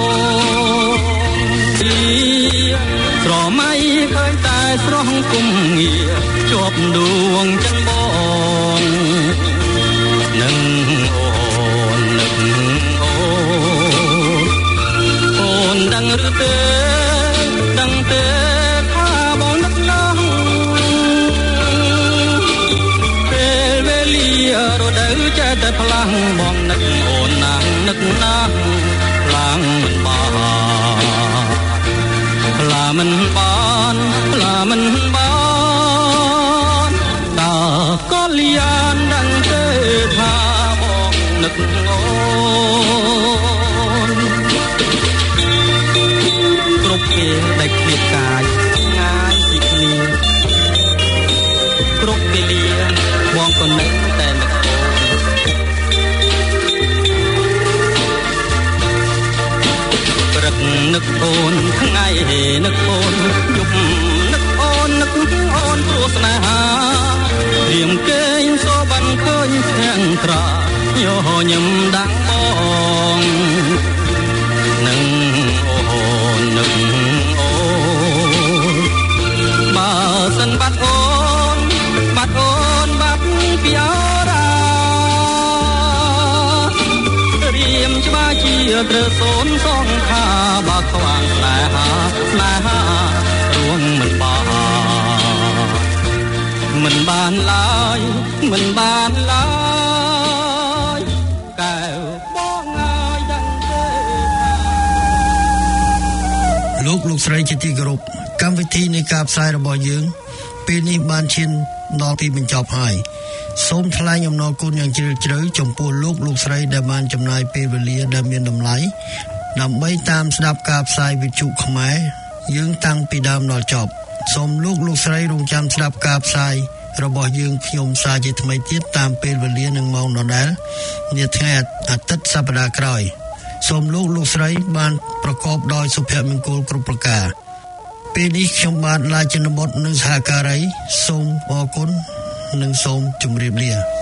នស្រមៃឃើញតែស្រស់គុំងារជាប់ដួងចិនបងនឹងអូននឹកអូនអូនដឹងឬទេដឹងទេថាបងនឹកណាស់ពេលវេលារដូវចេះតែផ្លាំងបងនឹកអូនណាស់នឹកណាស់ផ្លាំងមិនបានផ្លាមិនបានផ្លាមិនបានតើក៏លៀនដឹងទេថាបងនឹកអូនគ្រប់ពេលដែលឃ្លាតកាយងាយពីគ្នាគ្រប់វេលាបងក៏នឹកតែនឹកអូនព្រឹកនឹកអូនថ្ងៃនឹកអូនយប់នឹកអូននឹកអូនព្រោះស្នេហារៀមគេងសូបានឃើញទាំងត្រាញញឹមដាំងបងនឹងអូននឹកអូនបើសិនបាត់អូនបាត់អូនបាត់ពីអរារៀមច្បាស់ជាត្រូវសូនសងខាបើខ្វាងស្នេហាស្នេហារួងមិនបានមិនបានឡើយមិនបានឡើយកែវបងហើយដឹងទេលោកលោកស្រីជាទីគោរពកម្មវិធីនៃការផ្សាយរបស់យើងពេលនេះបានឈានដល់ទីបញ្ចប់ហើយសូមថ្លែងអំណរគុណយ៉ាងជ្រាលជ្រៅចំពោះលោកលោកស្រីដែលបានចំណាយពេលវេលាដែលមានតម្លៃដើម្បីតាមស្ដាប់ការផ្សាយវិទ្យុខ្មែរយើងតាំងពីដើមដល់ចប់សូមលោកលោកស្រីរងចាំស្ដាប់ការផ្សាយរបស់យើងខ្ញុំសាជាថ្មីទៀតតាមពេលវេលានិងម៉ោងដដែលនាថ្ងៃអាទិត្យសប្តាហ៍ក្រោយសូមលោកលោកស្រីបានប្រកបដោយសុភមង្គលគ្រប់ប្រការពេលនេះខ្ញុំបាទឡាយជនបុត្រនិងសហការីសូមអរគុណនិងសូមជម្រាបលា